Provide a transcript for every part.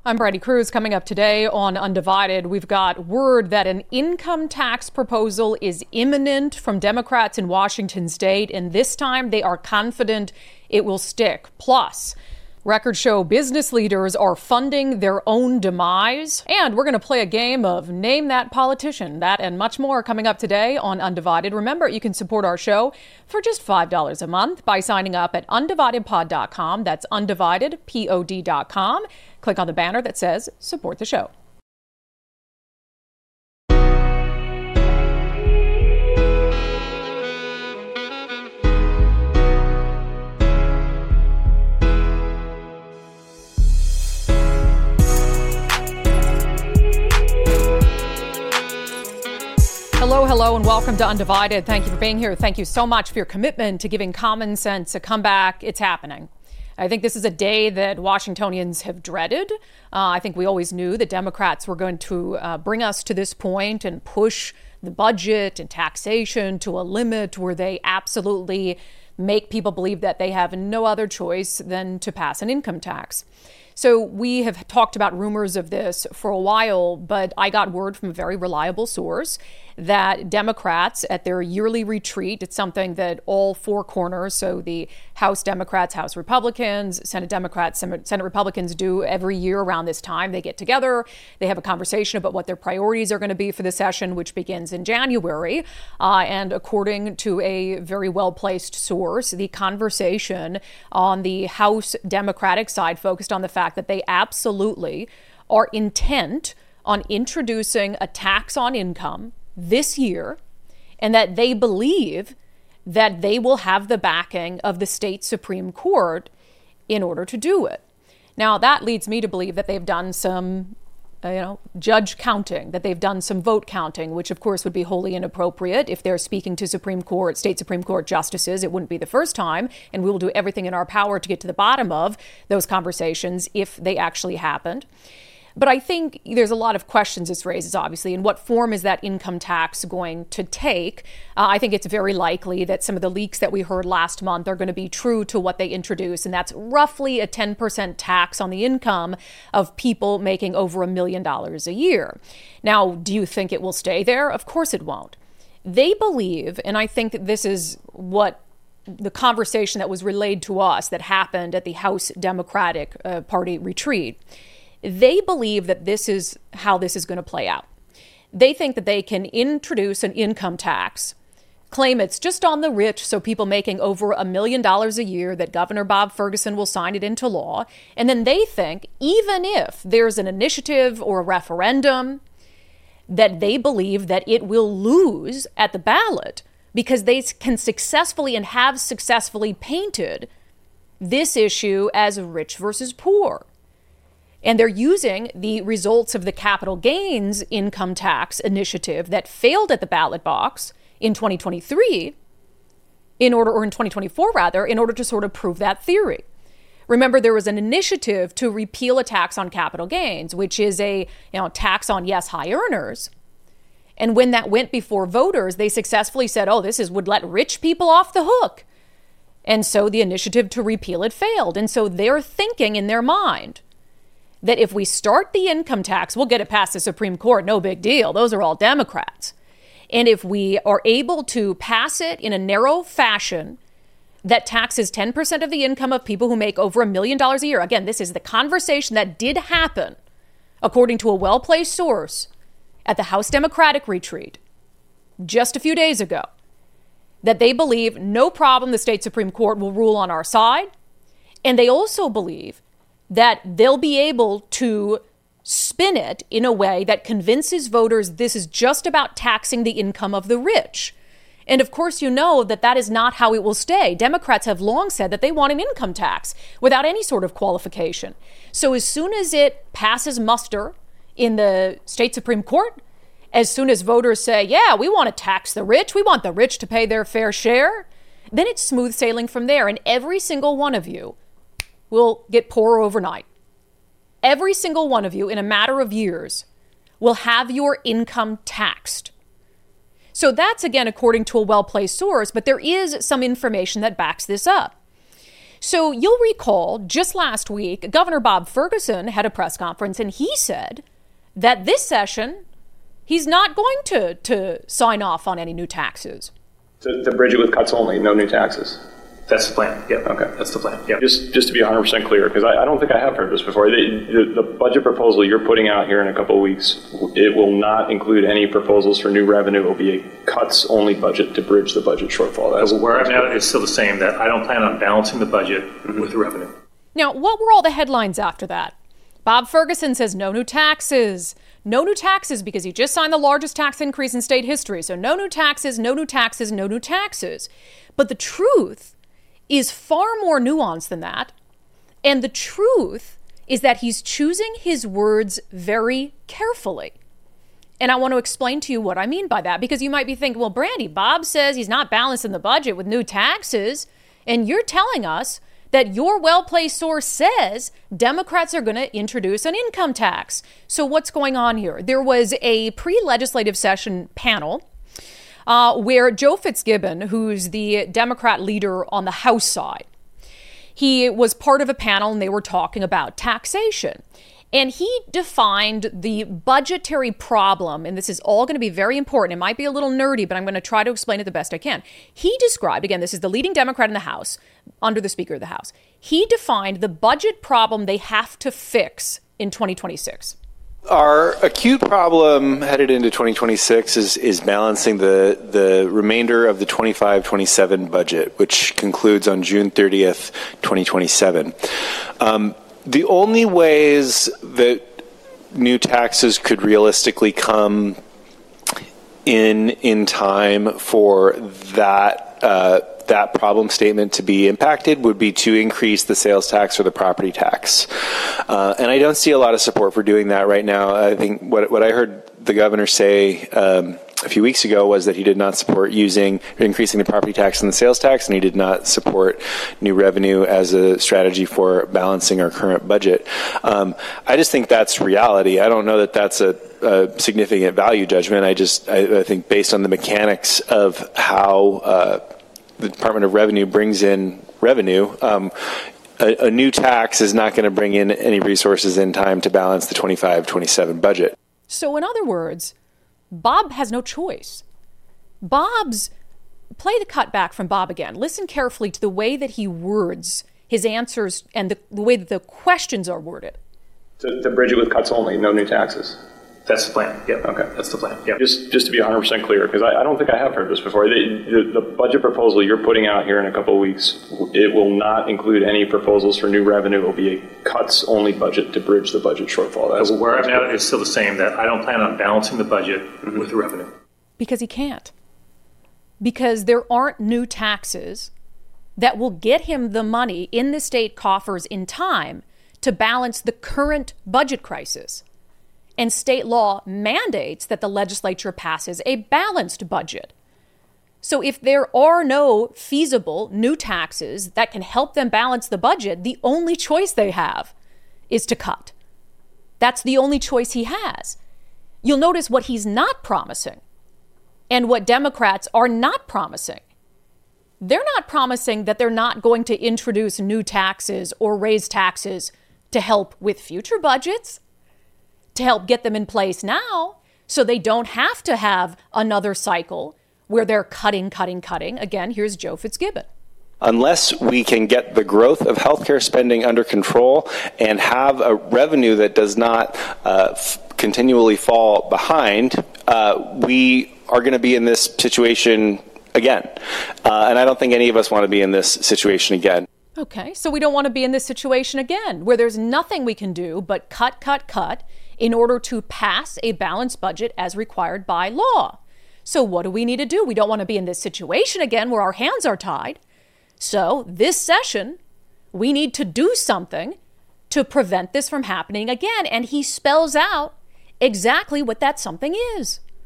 I'm Brady Cruz. Coming up today on Undivided, we've got word that an income tax proposal is imminent from Democrats in Washington state, and this time they are confident it will stick. Plus, records show business leaders are funding their own demise. And we're going to play a game of Name That Politician. That and much more coming up today on Undivided. Remember, you can support our show for just $5 a month by signing up at undividedpod.com. That's undividedpod.com. Click on the banner that says support the show. Hello, and welcome to Undivided. Thank you for being here. Thank you so much for your commitment to giving common sense a comeback. It's happening. I think this is a day that Washingtonians have dreaded. I think we always knew that Democrats were going to bring us to this point and push the budget and taxation to a limit where they absolutely make people believe that they have no other choice than to pass an income tax. So we have talked about rumors of this for a while, but I got word from a very reliable source that Democrats at their yearly retreat, it's something that all four corners, so the House Democrats, House Republicans, Senate Democrats, Senate Republicans do every year around this time. They get together, they have a conversation about what their priorities are going to be for the session, which begins in January. And according to a very well-placed source, the conversation on the House Democratic side focused on the fact that they absolutely are intent on introducing a tax on income this year, and that they believe that they will have the backing of the state Supreme Court in order to do it. Now, that leads me to believe that they've done some judge counting, that they've done some vote counting, which of course would be wholly inappropriate. If they're speaking to state Supreme Court justices, it wouldn't be the first time, and we will do everything in our power to get to the bottom of those conversations if they actually happened. But I think there's a lot of questions this raises, obviously. In what form is that income tax going to take? I think it's very likely that some of the leaks that we heard last month are going to be true to what they introduce, and that's roughly a 10% tax on the income of people making over $1 million a year. Now, do you think it will stay there? Of course it won't. They believe, and I think that this is what the conversation that was relayed to us that happened at the House Democratic Party retreat, they believe that this is how this is going to play out. They think that they can introduce an income tax, claim it's just on the rich, so people making over $1 million a year, that Governor Bob Ferguson will sign it into law. And then they think even if there's an initiative or a referendum, that they believe that it will lose at the ballot because they can successfully and have successfully painted this issue as rich versus poor. And they're using the results of the capital gains income tax initiative that failed at the ballot box in 2023 in 2024 rather, in order to sort of prove that theory. Remember, there was an initiative to repeal a tax on capital gains, which is a tax on, yes, high earners. And when that went before voters, they successfully said, would let rich people off the hook. And so the initiative to repeal it failed. And so they're thinking in their mind that if we start the income tax, we'll get it past the Supreme Court, no big deal. Those are all Democrats. And if we are able to pass it in a narrow fashion that taxes 10% of the income of people who make over $1 million a year, again, this is the conversation that did happen, according to a well-placed source at the House Democratic retreat just a few days ago, that they believe no problem, the state Supreme Court will rule on our side. And they also believe that they'll be able to spin it in a way that convinces voters this is just about taxing the income of the rich. And of course, you know that is not how it will stay. Democrats have long said that they want an income tax without any sort of qualification. So as soon as it passes muster in the state Supreme Court, as soon as voters say, yeah, we want to tax the rich, we want the rich to pay their fair share, then it's smooth sailing from there. And every single one of you will get poorer overnight. Every single one of you, in a matter of years, will have your income taxed. So that's, again, according to a well-placed source, but there is some information that backs this up. So you'll recall just last week, Governor Bob Ferguson had a press conference and he said that this session, he's not going to sign off on any new taxes. To bridge it with cuts only, no new taxes. That's the plan. Yeah. Okay. That's the plan. Yeah. Just to be 100% clear, because I don't think I have heard this before. The budget proposal you're putting out here in a couple of weeks, it will not include any proposals for new revenue. It will be a cuts only budget to bridge the budget shortfall. Where I'm at is still the same, that I don't plan on balancing the budget with the revenue. Now, what were all the headlines after that? Bob Ferguson says no new taxes. No new taxes because he just signed the largest tax increase in state history. So no new taxes, no new taxes, no new taxes. But the truth is far more nuanced than that. And the truth is that he's choosing his words very carefully. And I want to explain to you what I mean by that, because you might be thinking, well, Brandy, Bob says he's not balancing the budget with new taxes, and you're telling us that your well-placed source says Democrats are going to introduce an income tax. So what's going on here? There was a pre-legislative session panel where Joe Fitzgibbon, who's the Democrat leader on the House side, he was part of a panel and they were talking about taxation. And he defined the budgetary problem, and this is all going to be very important. It might be a little nerdy, but I'm going to try to explain it the best I can. He described, again, this is the leading Democrat in the House, under the Speaker of the House. He defined the budget problem they have to fix in 2026. Our acute problem headed into 2026 is balancing the remainder of the 25-27 budget, which concludes on June 30th, 2027. The only ways that new taxes could realistically come in time for that problem statement to be impacted would be to increase the sales tax or the property tax. And I don't see a lot of support for doing that right now. I think what I heard the governor say a few weeks ago was that he did not support increasing the property tax and the sales tax, and he did not support new revenue as a strategy for balancing our current budget. I just think that's reality. I don't know that that's a significant value judgment. I think based on the mechanics of how the Department of Revenue brings in revenue, a new tax is not going to bring in any resources in time to balance the 25-27 budget. So in other words, Bob has no choice. Play the cut back from Bob again. Listen carefully to the way that he words his answers and the way that the questions are worded. To bridge it with cuts only, no new taxes. That's the plan. Yeah. Okay. That's the plan. Yeah. Just to be 100% clear, because I don't think I have heard this before. The budget proposal you're putting out here in a couple of weeks, it will not include any proposals for new revenue. It will be a cuts only budget to bridge the budget shortfall. Where I'm at is still the same, that I don't plan on balancing the budget with the revenue. Because he can't. Because there aren't new taxes that will get him the money in the state coffers in time to balance the current budget crisis. And state law mandates that the legislature passes a balanced budget. So if there are no feasible new taxes that can help them balance the budget, the only choice they have is to cut. That's the only choice he has. You'll notice what he's not promising and what Democrats are not promising. They're not promising that they're not going to introduce new taxes or raise taxes to help with future budgets, to help get them in place now so they don't have to have another cycle where they're cutting. Again, here's Joe Fitzgibbon. Unless we can get the growth of healthcare spending under control and have a revenue that does not continually fall behind, we are going to be in this situation again. And I don't think any of us want to be in this situation again. Okay, so we don't want to be in this situation again, where there's nothing we can do but cut in order to pass a balanced budget as required by law. So what do we need to do? We don't want to be in this situation again where our hands are tied. So this session, we need to do something to prevent this from happening again. And he spells out exactly what that something is.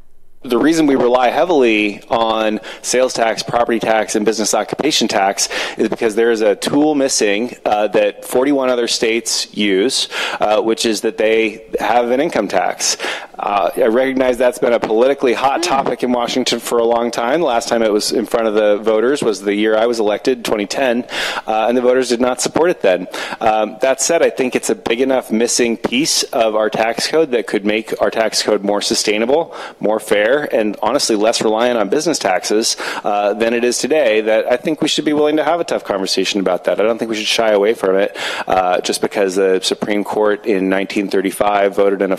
The reason we rely heavily on sales tax, property tax, and business occupation tax is because there is a tool missing that 41 other states use, which is that they have an income tax. I recognize that's been a politically hot topic in Washington for a long time. The last time it was in front of the voters was the year I was elected, 2010, and the voters did not support it then. That said, I think it's a big enough missing piece of our tax code that could make our tax code more sustainable, more fair, and honestly less reliant on business taxes than it is today, that I think we should be willing to have a tough conversation about that. I don't think we should shy away from it just because the Supreme Court in 1935 voted in a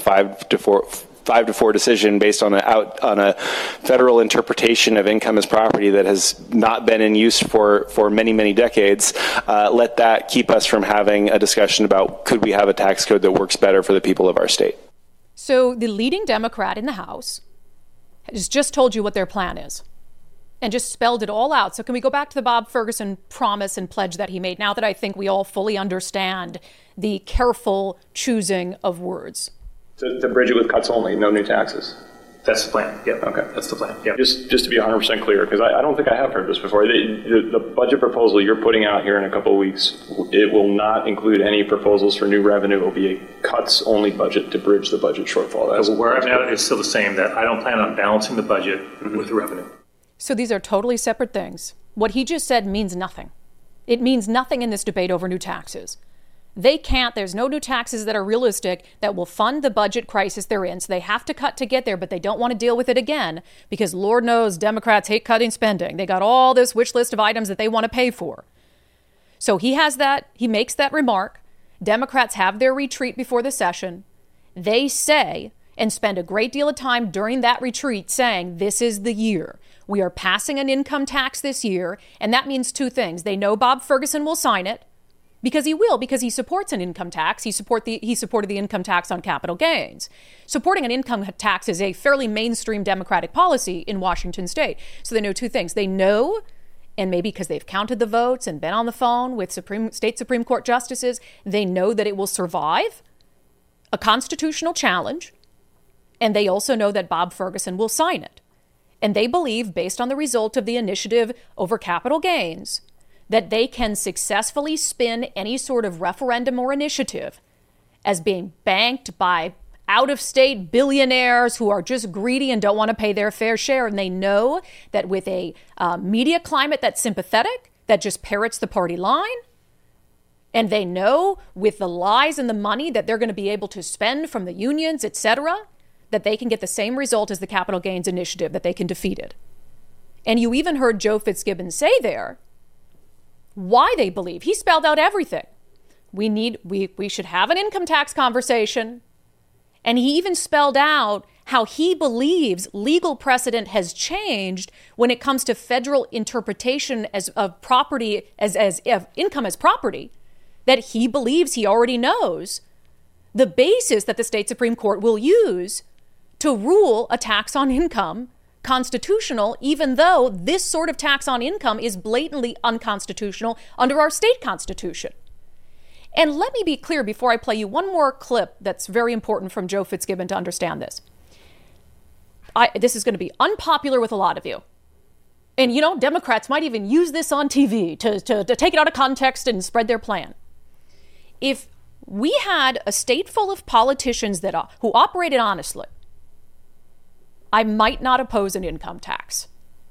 5-4 decision based on a federal interpretation of income as property that has not been in use for many, many decades. Let that keep us from having a discussion about could we have a tax code that works better for the people of our state. So the leading Democrat in the House has just told you what their plan is and just spelled it all out. So can we go back to the Bob Ferguson promise and pledge that he made, now that I think we all fully understand the careful choosing of words? To bridge it with cuts only, no new taxes. That's the plan. Yeah. Okay. That's the plan. Yeah. Just to be 100% clear, because I don't think I have heard this before. The budget proposal you're putting out here in a couple of weeks, it will not include any proposals for new revenue. It will be a cuts-only budget to bridge the budget shortfall. Where I'm at is still the same, that I don't plan on balancing the budget with revenue. So these are totally separate things. What he just said means nothing. It means nothing in this debate over new taxes. There's no new taxes that are realistic that will fund the budget crisis they're in. So they have to cut to get there, but they don't want to deal with it again because Lord knows Democrats hate cutting spending. They got all this wish list of items that they want to pay for. So he makes that remark. Democrats have their retreat before the session. They say and spend a great deal of time during that retreat saying this is the year. We are passing an income tax this year. And that means two things. They know Bob Ferguson will sign it. Because he supports an income tax. He supported the income tax on capital gains. Supporting an income tax is a fairly mainstream Democratic policy in Washington state. So they know two things. They know, and maybe because they've counted the votes and been on the phone with state Supreme Court justices, they know that it will survive a constitutional challenge. And they also know that Bob Ferguson will sign it. And they believe, based on the result of the initiative over capital gains, that they can successfully spin any sort of referendum or initiative as being banked by out-of-state billionaires who are just greedy and don't want to pay their fair share. And they know that with a media climate that's sympathetic, that just parrots the party line, and they know with the lies and the money that they're going to be able to spend from the unions, et cetera, that they can get the same result as the capital gains initiative, that they can defeat it. And you even heard Joe Fitzgibbon say there why they believe. He spelled out everything. We should have an income tax conversation. And he even spelled out how he believes legal precedent has changed when it comes to federal interpretation of property as income as property, that he believes he already knows the basis that the state Supreme Court will use to rule a tax on income constitutional, even though this sort of tax on income is blatantly unconstitutional under our state constitution. And let me be clear before I play you one more clip that's very important from Joe Fitzgibbon to understand this. This is going to be unpopular with a lot of you. And, Democrats might even use this on TV to take it out of context and spread their plan. If we had a state full of politicians who operated honestly, I might not oppose an income tax.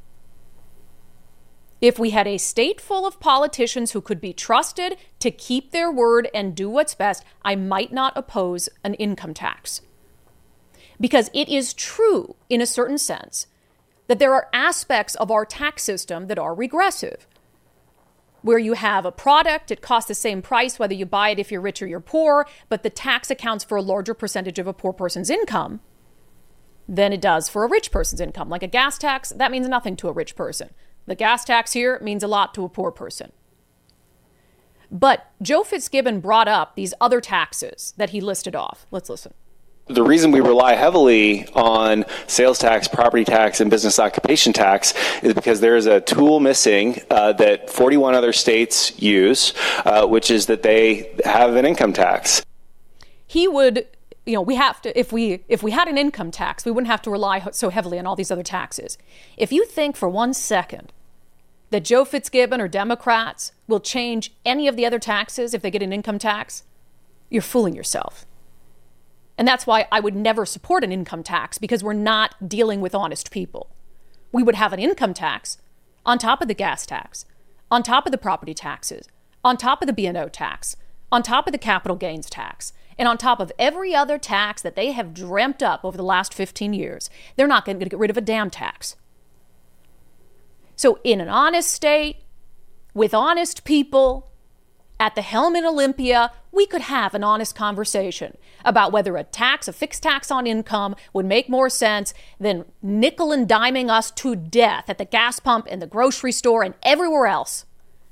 If we had a state full of politicians who could be trusted to keep their word and do what's best, I might not oppose an income tax. Because it is true, in a certain sense, that there are aspects of our tax system that are regressive, where you have a product, it costs the same price whether you buy it if you're rich or you're poor, but the tax accounts for a larger percentage of a poor person's income than it does for a rich person's income. Like a gas tax, that means nothing to a rich person. The gas tax here means a lot to a poor person. But Joe Fitzgibbon brought up these other taxes that he listed off. Let's listen. The reason we rely heavily on sales tax, property tax, and business occupation tax is because there is a tool missing that 41 other states use, which is that they have an income tax. He would we have to, if we had an income tax, we wouldn't have to rely so heavily on all these other taxes. If you think for 1 second that Joe Fitzgibbon or Democrats will change any of the other taxes if they get an income tax, you're fooling yourself. And that's why I would never support an income tax, because we're not dealing with honest people. We would have an income tax on top of the gas tax, on top of the property taxes, on top of the B&O tax, on top of the capital gains tax, and on top of every other tax that they have dreamt up over the last 15 years. They're not going to get rid of a damn tax. So in an honest state, with honest people, at the helm in Olympia, we could have an honest conversation about whether a fixed tax on income would make more sense than nickel and diming us to death at the gas pump and the grocery store and everywhere else.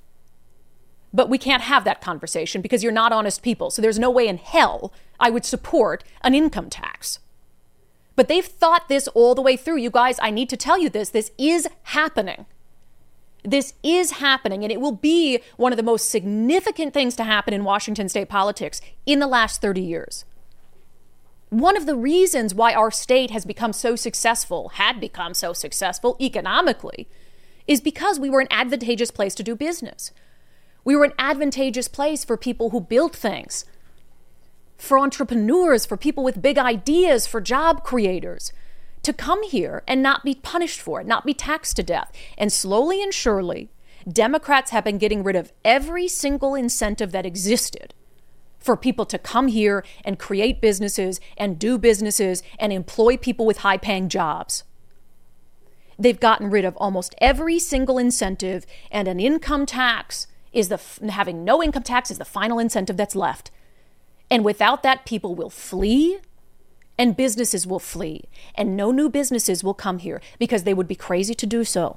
But we can't have that conversation because you're not honest people. So there's no way in hell I would support an income tax. But they've thought this all the way through. You guys, I need to tell you this. This is happening. This is happening, and it will be one of the most significant things to happen in Washington state politics in the last 30 years. One of the reasons why our state had become so successful economically, is because we were an advantageous place to do business. We were an advantageous place for people who built things, for entrepreneurs, for people with big ideas, for job creators, to come here and not be punished for it, not be taxed to death. And slowly and surely, Democrats have been getting rid of every single incentive that existed for people to come here and create businesses and do businesses and employ people with high-paying jobs. They've gotten rid of almost every single incentive, and an income tax having no income tax is the final incentive that's left. And without that, people will flee and businesses will flee, and no new businesses will come here because they would be crazy to do so.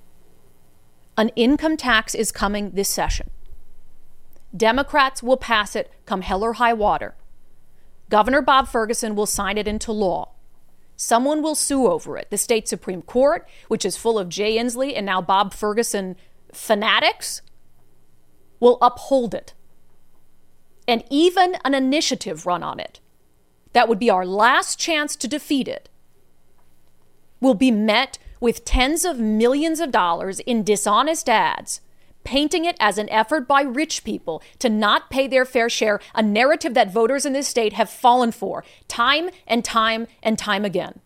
An income tax is coming this session. Democrats will pass it come hell or high water. Governor Bob Ferguson will sign it into law. Someone will sue over it. The state Supreme Court, which is full of Jay Inslee and now Bob Ferguson fanatics, will uphold it. And even an initiative run on it, that would be our last chance to defeat it, will be met with tens of millions of dollars in dishonest ads, painting it as an effort by rich people to not pay their fair share, a narrative that voters in this state have fallen for time and time and time again.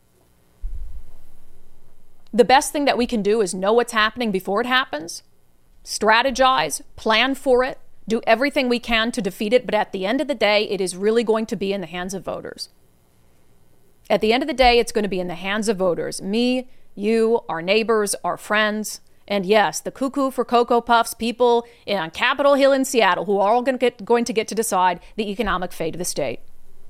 The best thing that we can do is know what's happening before it happens, strategize, plan for it, do everything we can to defeat it, but at the end of the day, it is really going to be in the hands of voters. At the end of the day, it's going to be in the hands of voters. Me, you, our neighbors, our friends, and yes, the cuckoo for Cocoa Puffs people on Capitol Hill in Seattle, who are all going to get to decide the economic fate of the state.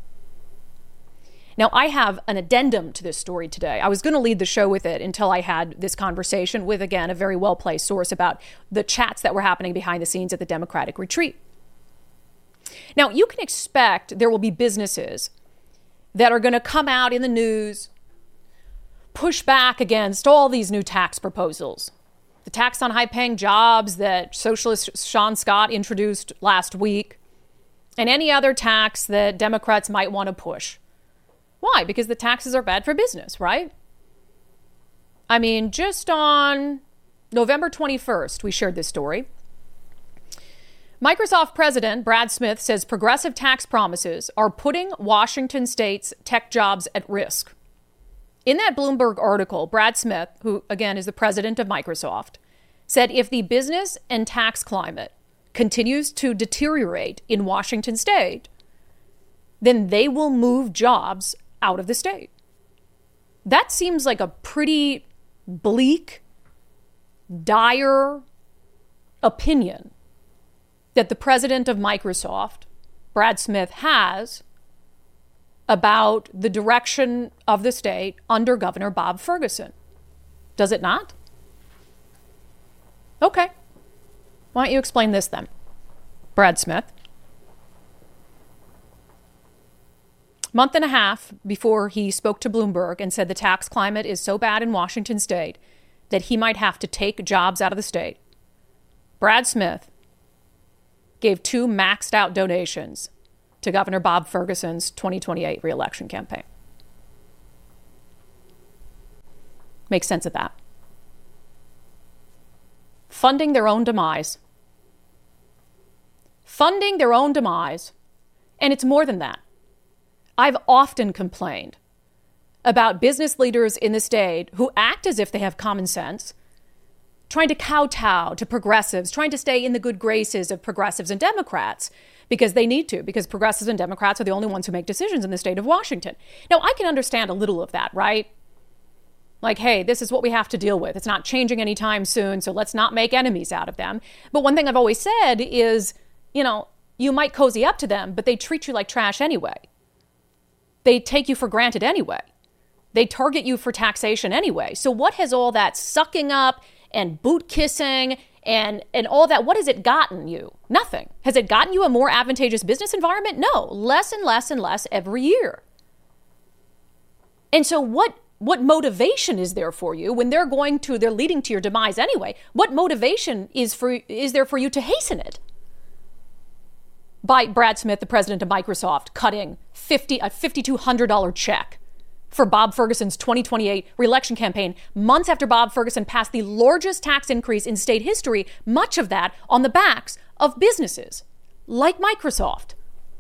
Now, I have an addendum to this story today. I was going to lead the show with it until I had this conversation with, again, a very well-placed source about the chats that were happening behind the scenes at the Democratic retreat. Now, you can expect there will be businesses that are going to come out in the news, push back against all these new tax proposals. The tax on high-paying jobs that socialist Sean Scott introduced last week, and any other tax that Democrats might want to push. Why? Because the taxes are bad for business, right? I mean, just on November 21st, we shared this story. Microsoft president Brad Smith says progressive tax promises are putting Washington state's tech jobs at risk. In that Bloomberg article, Brad Smith, who again is the president of Microsoft, said if the business and tax climate continues to deteriorate in Washington state, then they will move jobs out of the state. That seems like a pretty bleak, dire opinion that the president of Microsoft, Brad Smith, has about the direction of the state under Governor Bob Ferguson. Does it not? Okay. Why don't you explain this then, Brad Smith? Month and a half before he spoke to Bloomberg and said the tax climate is so bad in Washington state that he might have to take jobs out of the state, Brad Smith gave 2 maxed out donations to Governor Bob Ferguson's 2028 re-election campaign. Make sense of that. Funding their own demise. Funding their own demise. And it's more than that. I've often complained about business leaders in the state who act as if they have common sense, trying to kowtow to progressives, trying to stay in the good graces of progressives and Democrats because they need to, because progressives and Democrats are the only ones who make decisions in the state of Washington. Now, I can understand a little of that, right? Like, hey, this is what we have to deal with. It's not changing anytime soon, so let's not make enemies out of them. But one thing I've always said is, you might cozy up to them, but they treat you like trash anyway. They take you for granted anyway. They target you for taxation anyway. So what has all that sucking up and boot kissing and all that, what has it gotten you? Nothing. Has it gotten you a more advantageous business environment? No, less and less and less every year. And so what motivation is there for you when they're leading to your demise anyway? What motivation is there for you to hasten it? By Brad Smith, the president of Microsoft, cutting a $5,200 check for Bob Ferguson's 2028 re-election campaign, months after Bob Ferguson passed the largest tax increase in state history, much of that on the backs of businesses like Microsoft.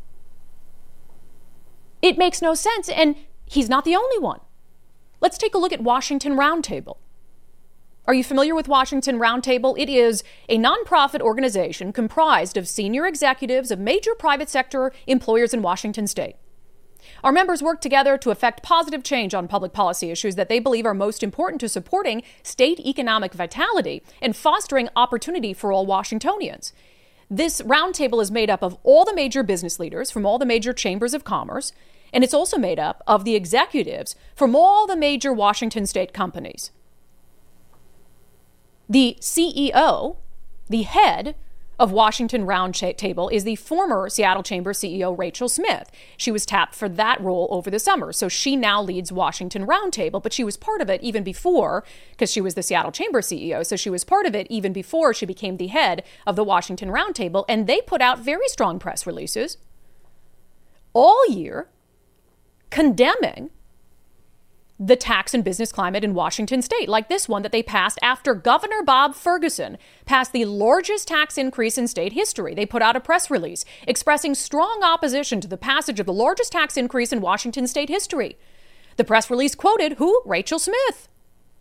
It makes no sense, and he's not the only one. Let's take a look at Washington Roundtable. Are you familiar with Washington Roundtable? It is a nonprofit organization comprised of senior executives of major private sector employers in Washington state. Our members work together to effect positive change on public policy issues that they believe are most important to supporting state economic vitality and fostering opportunity for all Washingtonians. This roundtable is made up of all the major business leaders from all the major chambers of commerce, and it's also made up of the executives from all the major Washington state companies. The CEO, the head of Washington Roundtable, is the former Seattle Chamber CEO Rachel Smith. She was tapped for that role over the summer, so she now leads Washington Roundtable, but she was part of it even before, because she was the Seattle Chamber CEO, so she was part of it even before she became the head of the Washington Roundtable, and they put out very strong press releases all year condemning the tax and business climate in Washington state, like this one that they passed after Governor Bob Ferguson passed the largest tax increase in state history. They put out a press release expressing strong opposition to the passage of the largest tax increase in Washington state history. The press release quoted who? Rachel Smith.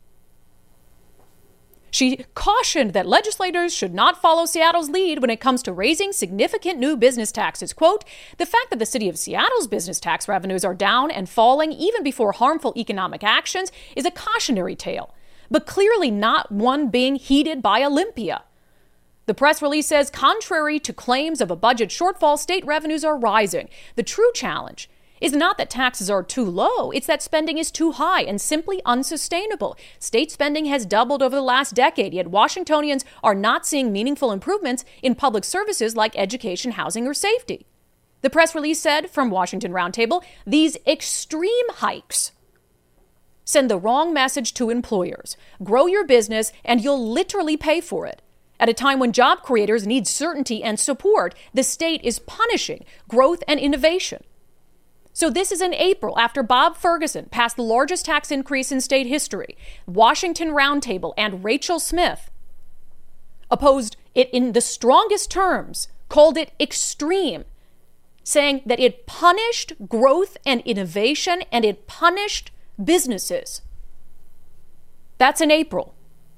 She cautioned that legislators should not follow Seattle's lead when it comes to raising significant new business taxes. Quote, the fact that the city of Seattle's business tax revenues are down and falling even before harmful economic actions is a cautionary tale, but clearly not one being heeded by Olympia. The press release says, contrary to claims of a budget shortfall, state revenues are rising. The true challenge is not that taxes are too low, it's that spending is too high and simply unsustainable. State spending has doubled over the last decade, yet Washingtonians are not seeing meaningful improvements in public services like education, housing, or safety. The press release said from Washington Roundtable, these extreme hikes send the wrong message to employers. Grow your business and you'll literally pay for it. At a time when job creators need certainty and support, the state is punishing growth and innovation. So this is in April, after Bob Ferguson passed the largest tax increase in state history. Washington Roundtable and Rachel Smith opposed it in the strongest terms, called it extreme, saying that it punished growth and innovation and it punished businesses. That's in April.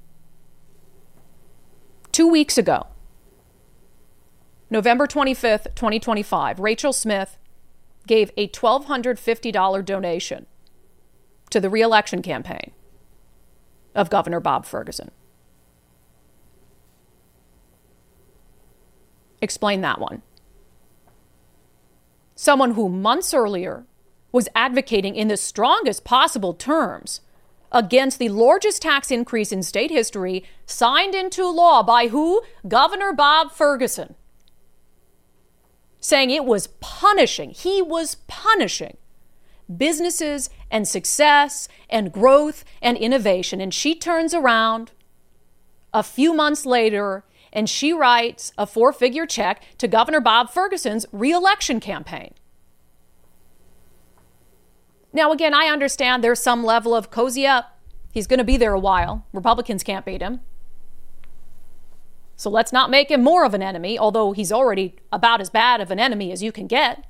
2 weeks ago, November 25th, 2025, Rachel Smith gave a $1,250 donation to the re-election campaign of Governor Bob Ferguson. Explain that one. Someone who months earlier was advocating in the strongest possible terms against the largest tax increase in state history, signed into law by who? Governor Bob Ferguson. Saying it was punishing, he was punishing businesses and success and growth and innovation. And she turns around a few months later and she writes a 4-figure check to Governor Bob Ferguson's re-election campaign. Now, again, I understand there's some level of cozy up. He's going to be there a while. Republicans can't beat him. So let's not make him more of an enemy, although he's already about as bad of an enemy as you can get.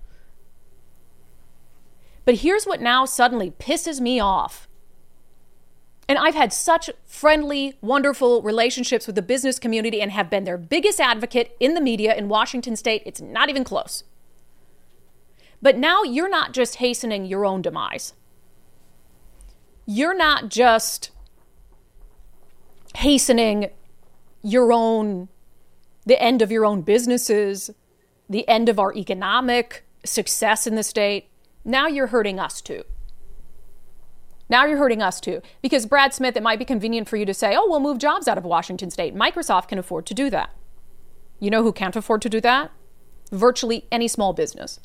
But here's what now suddenly pisses me off. And I've had such friendly, wonderful relationships with the business community and have been their biggest advocate in the media in Washington state. It's not even close. But now you're not just hastening your own demise. You're not just hastening the end of your own businesses, the end of our economic success in the state. Now you're hurting us too. Now you're hurting us too. Because Brad Smith, it might be convenient for you to say, oh, we'll move jobs out of Washington state. Microsoft can afford to do that. You know who can't afford to do that? Virtually any small business.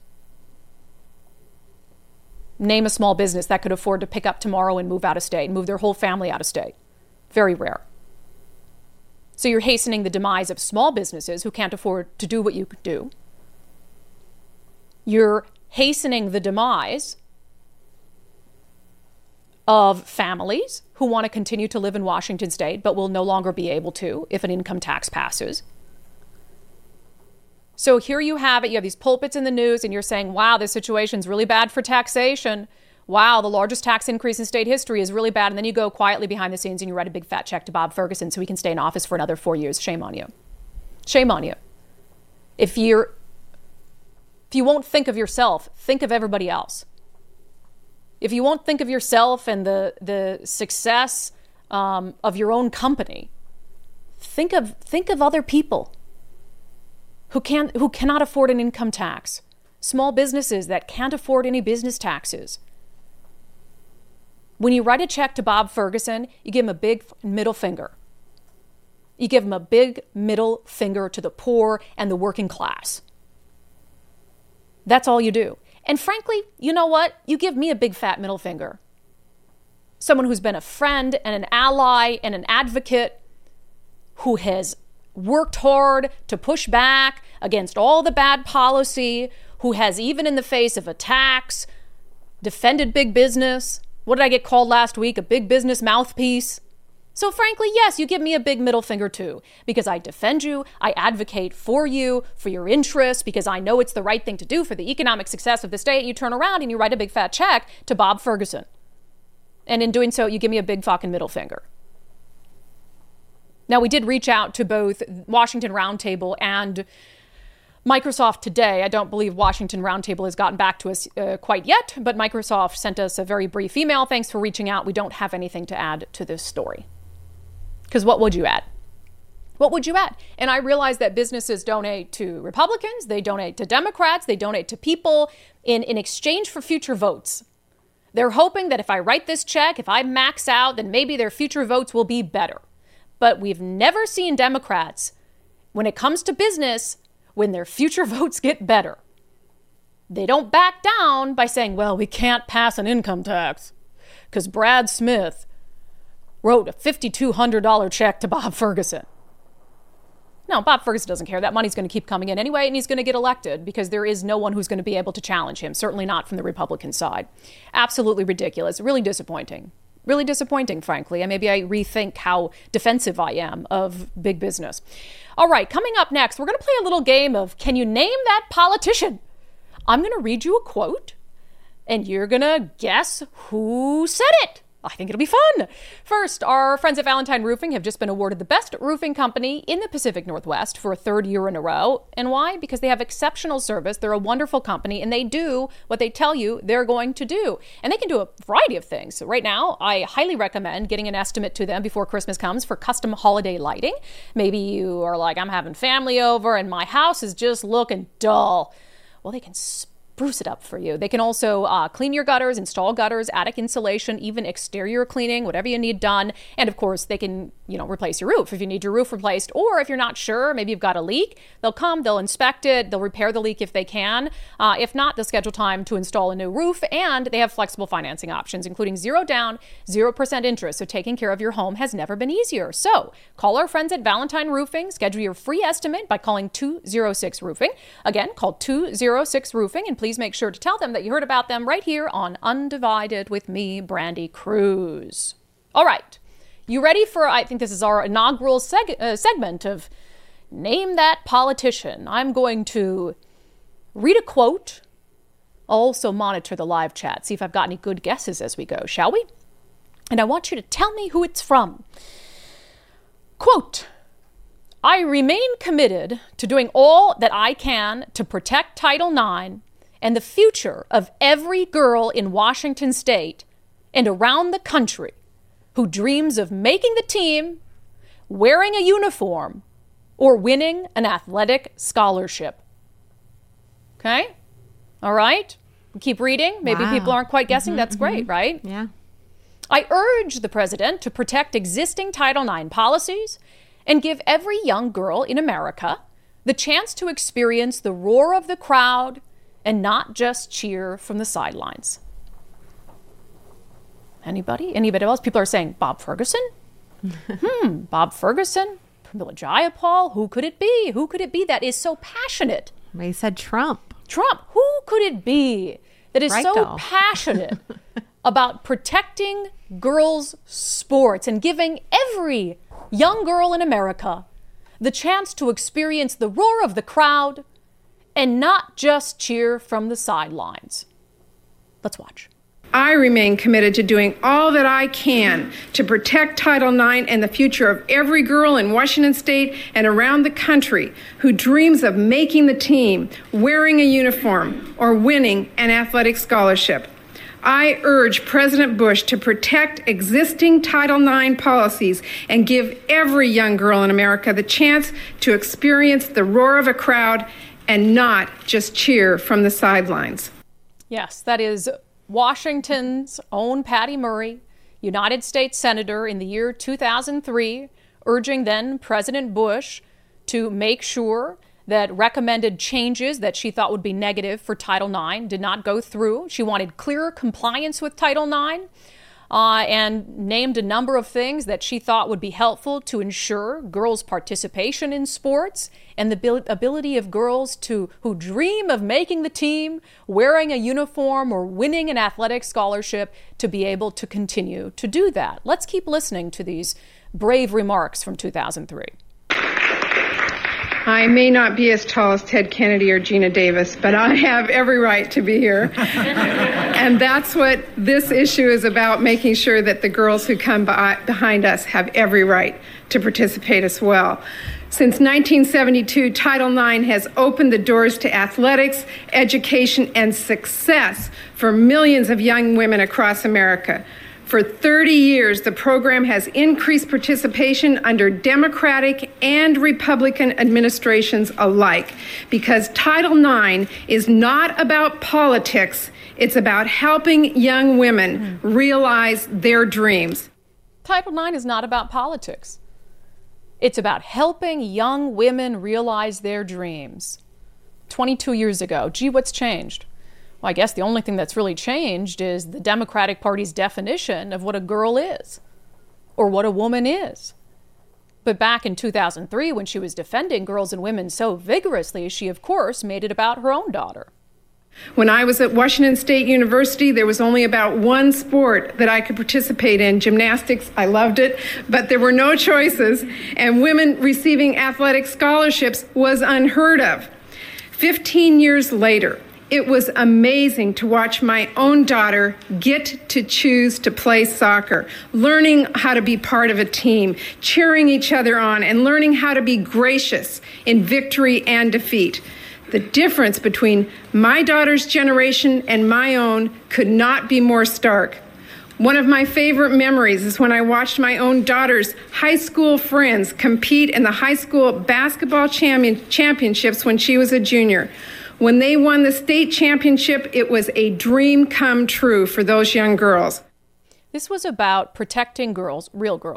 Name a small business that could afford to pick up tomorrow and move out of state, move their whole family out of state. Very rare. So you're hastening the demise of small businesses who can't afford to do what you could do. You're hastening the demise of families who want to continue to live in Washington state but will no longer be able to if an income tax passes. So here you have it. You have these pulpits in the news and you're saying, wow, this situation's really bad for taxation. Wow, the largest tax increase in state history is really bad. And then you go quietly behind the scenes and you write a big fat check to Bob Ferguson so he can stay in office for another 4 years. Shame on you. Shame on you. If you won't think of yourself, think of everybody else. If you won't think of yourself and the success of your own company, think of other people who cannot afford an income tax, small businesses that can't afford any business taxes. When you write a check to Bob Ferguson, you give him a big middle finger. You give him a big middle finger to the poor and the working class. That's all you do. And frankly, you know what? You give me a big fat middle finger. Someone who's been a friend and an ally and an advocate who has worked hard to push back against all the bad policy, who has, even in the face of attacks, defended big business. What did I get called last week? A big business mouthpiece. So frankly, yes, you give me a big middle finger too, because I defend you, I advocate for you, for your interests, because I know it's the right thing to do for the economic success of the state. You turn around and you write a big fat check to Bob Ferguson. And in doing so, you give me a big fucking middle finger. Now, we did reach out to both Washington Roundtable and Microsoft today. I don't believe Washington Roundtable has gotten back to us quite yet, but Microsoft sent us a very brief email. Thanks for reaching out. We don't have anything to add to this story. Because what would you add? What would you add? And I realize that businesses donate to Republicans, they donate to Democrats, they donate to people in exchange for future votes. They're hoping that if I write this check, if I max out, then maybe their future votes will be better. But we've never seen Democrats, when it comes to business, when their future votes get better. They don't back down by saying, well, we can't pass an income tax because Brad Smith wrote a $5,200 check to Bob Ferguson. No, Bob Ferguson doesn't care. That money's going to keep coming in anyway, and he's going to get elected because there is no one who's going to be able to challenge him, certainly not from the Republican side. Absolutely ridiculous. Really disappointing. Really disappointing, frankly. And maybe I rethink how defensive I am of big business. All right, coming up next, we're going to play a little game of Can You Name That Politician? I'm going to read you a quote, and you're going to guess who said it. I think it'll be fun. First, our friends at Valentine Roofing have just been awarded the best roofing company in the Pacific Northwest for a third year in a row. And why? Because they have exceptional service. They're a wonderful company, and they do what they tell you they're going to do. And they can do a variety of things. So right now, I highly recommend getting an estimate to them before Christmas comes for custom holiday lighting. Maybe you are like, I'm having family over, and my house is just looking dull. Well, they can spruce it up for you. They can also clean your gutters, install gutters, attic insulation, even exterior cleaning, whatever you need done. And of course, they can, replace your roof if you need your roof replaced, or if you're not sure, maybe you've got a leak, they'll come, they'll inspect it, they'll repair the leak if they can. If not, they'll schedule time to install a new roof, and they have flexible financing options, including 0 down, 0% interest. So taking care of your home has never been easier. So call our friends at Valentine Roofing. Schedule your free estimate by calling 206 Roofing. Again, call 206 Roofing, and please make sure to tell them that you heard about them right here on Undivided with me, Brandy Cruz. All right. You ready for, I think this is our inaugural segment of Name That Politician. I'm going to read a quote. I'll also monitor the live chat, see if I've got any good guesses as we go, shall we? And I want you to tell me who it's from. Quote, I remain committed to doing all that I can to protect Title IX and the future of every girl in Washington state and around the country who dreams of making the team, wearing a uniform, or winning an athletic scholarship. Okay? All right? Keep reading. Maybe people aren't quite guessing. That's great, right? Yeah. I urge the president to protect existing Title IX policies and give every young girl in America the chance to experience the roar of the crowd and not just cheer from the sidelines. Anybody? Anybody else? People are saying Bob Ferguson? Bob Ferguson? Pramila Jayapal? Who could it be? Who could it be that is so passionate? They said Trump. Trump. Who could it be that is so passionate about protecting girls' sports and giving every young girl in America the chance to experience the roar of the crowd and not just cheer from the sidelines? Let's watch. I remain committed to doing all that I can to protect Title IX and the future of every girl in Washington state and around the country who dreams of making the team, wearing a uniform, or winning an athletic scholarship. I urge President Bush to protect existing Title IX policies and give every young girl in America the chance to experience the roar of a crowd and not just cheer from the sidelines. Yes, that is Washington's own Patty Murray, United States Senator in the year 2003, urging then President Bush to make sure that recommended changes that she thought would be negative for Title IX did not go through. She wanted clearer compliance with Title IX and named a number of things that she thought would be helpful to ensure girls' participation in sports and the ability of girls who dream of making the team, wearing a uniform, or winning an athletic scholarship to be able to continue to do that. Let's keep listening to these brave remarks from 2003. I may not be as tall as Ted Kennedy or Gina Davis, but I have every right to be here. And that's what this issue is about, making sure that the girls who come behind us have every right to participate as well. Since 1972, Title IX has opened the doors to athletics, education, and success for millions of young women across America. For 30 years, the program has increased participation under Democratic and Republican administrations alike, because Title IX is not about politics. It's about helping young women realize their dreams. Title IX is not about politics. It's about helping young women realize their dreams. 22 years ago. Gee, what's changed? Well, I guess the only thing that's really changed is the Democratic Party's definition of what a girl is or what a woman is. But back in 2003, when she was defending girls and women so vigorously, she, of course, made it about her own daughter. When I was at Washington State University, there was only about one sport that I could participate in, gymnastics. I loved it, but there were no choices, and women receiving athletic scholarships was unheard of. 15 years later, it was amazing to watch my own daughter get to choose to play soccer, learning how to be part of a team, cheering each other on, and learning how to be gracious in victory and defeat. The difference between my daughter's generation and my own could not be more stark. One of my favorite memories is when I watched my own daughter's high school friends compete in the high school basketball championships when she was a junior. When they won the state championship, it was a dream come true for those young girls. This was about protecting girls,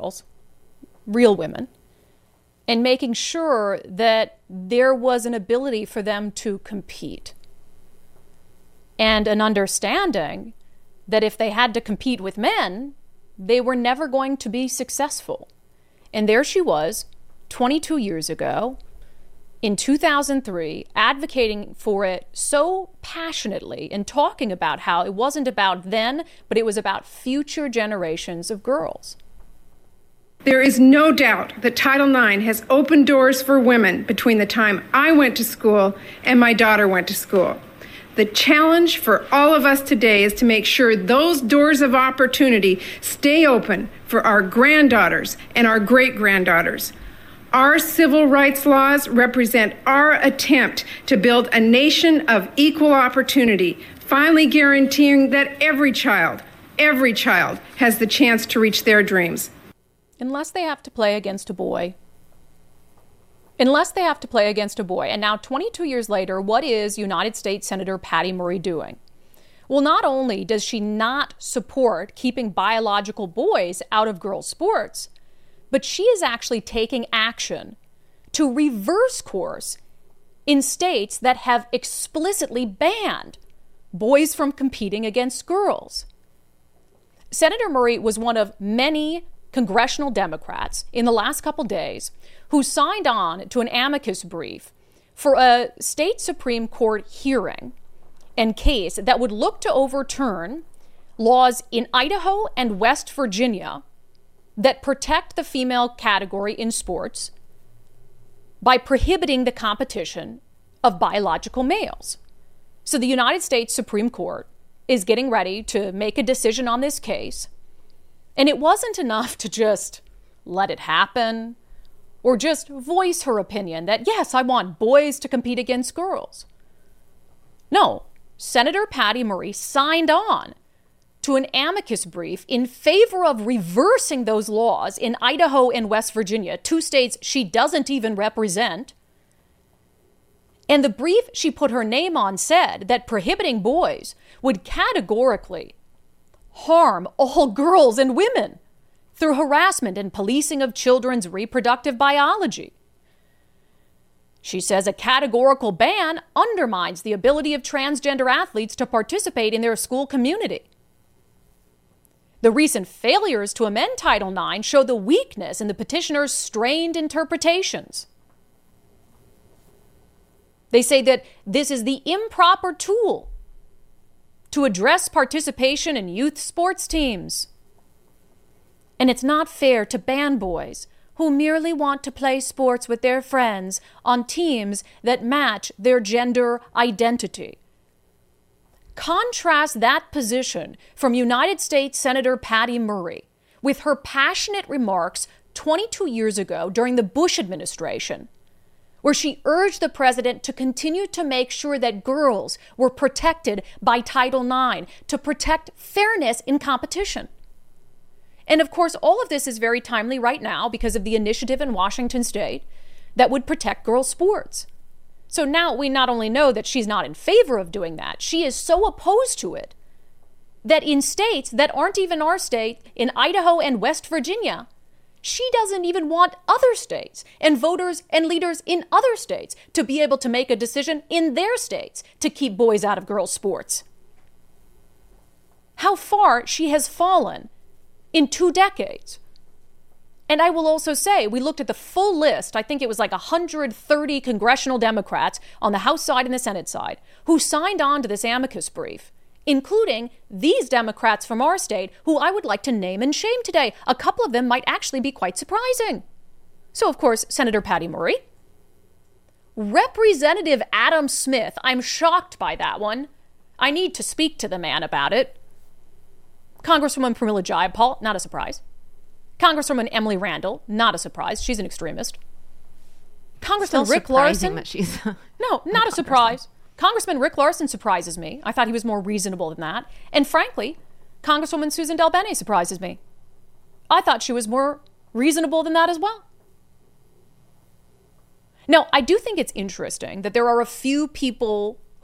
real women, and making sure that there was an ability for them to compete. And an understanding that if they had to compete with men, they were never going to be successful. And there she was, 22 years ago, in 2003, advocating for it so passionately and talking about how it wasn't about then, but it was about future generations of girls. There is no doubt that Title IX has opened doors for women between the time I went to school and my daughter went to school. The challenge for all of us today is to make sure those doors of opportunity stay open for our granddaughters and our great-granddaughters. Our civil rights laws represent our attempt to build a nation of equal opportunity, finally guaranteeing that every child has the chance to reach their dreams. Unless they have to play against a boy. Unless they have to play against a boy. And now, 22 years later, what is United States Senator Patty Murray doing? Well, not only does she not support keeping biological boys out of girls' sports, but she is actually taking action to reverse course in states that have explicitly banned boys from competing against girls. Senator Murray was one of many congressional Democrats in the last couple days who signed on to an amicus brief for a state Supreme Court hearing and case that would look to overturn laws in Idaho and West Virginia that protect the female category in sports by prohibiting the competition of biological males. So the United States Supreme Court is getting ready to make a decision on this case. And it wasn't enough to just let it happen or just voice her opinion that, yes, I want boys to compete against girls. No, Senator Patty Murray signed on to an amicus brief in favor of reversing those laws in Idaho and West Virginia, two states she doesn't even represent. And the brief she put her name on said that prohibiting boys would categorically harm all girls and women through harassment and policing of children's reproductive biology. She says a categorical ban undermines the ability of transgender athletes to participate in their school community. The recent failures to amend Title IX show the weakness in the petitioner's strained interpretations. They say that this is the improper tool to address participation in youth sports teams. And it's not fair to ban boys who merely want to play sports with their friends on teams that match their gender identity. Contrast that position from United States Senator Patty Murray with her passionate remarks 22 years ago during the Bush administration, where she urged the president to continue to make sure that girls were protected by Title IX to protect fairness in competition. And of course, all of this is very timely right now because of the initiative in Washington state that would protect girls' sports. So now we not only know that she's not in favor of doing that, she is so opposed to it that in states that aren't even our state, in Idaho and West Virginia, she doesn't even want other states and voters and leaders in other states to be able to make a decision in their states to keep boys out of girls' sports. How far she has fallen in 2 decades. And I will also say, we looked at the full list, I think it was like 130 congressional Democrats on the House side and the Senate side who signed on to this amicus brief, including these Democrats from our state who I would like to name and shame today. A couple of them might actually be quite surprising. So, of course, Senator Patty Murray. Representative Adam Smith, I'm shocked by that one. I need to speak to the man about it. Congresswoman Pramila Jayapal, not a surprise. Congresswoman Emily Randall, not a surprise. She's an extremist. Congressman Rick Larson. No, not a surprise. Congressman Rick Larson surprises me. I thought he was more reasonable than that. And frankly, Congresswoman Susan DelBene surprises me. I thought she was more reasonable than that as well. Now, I do think it's interesting that there are a few people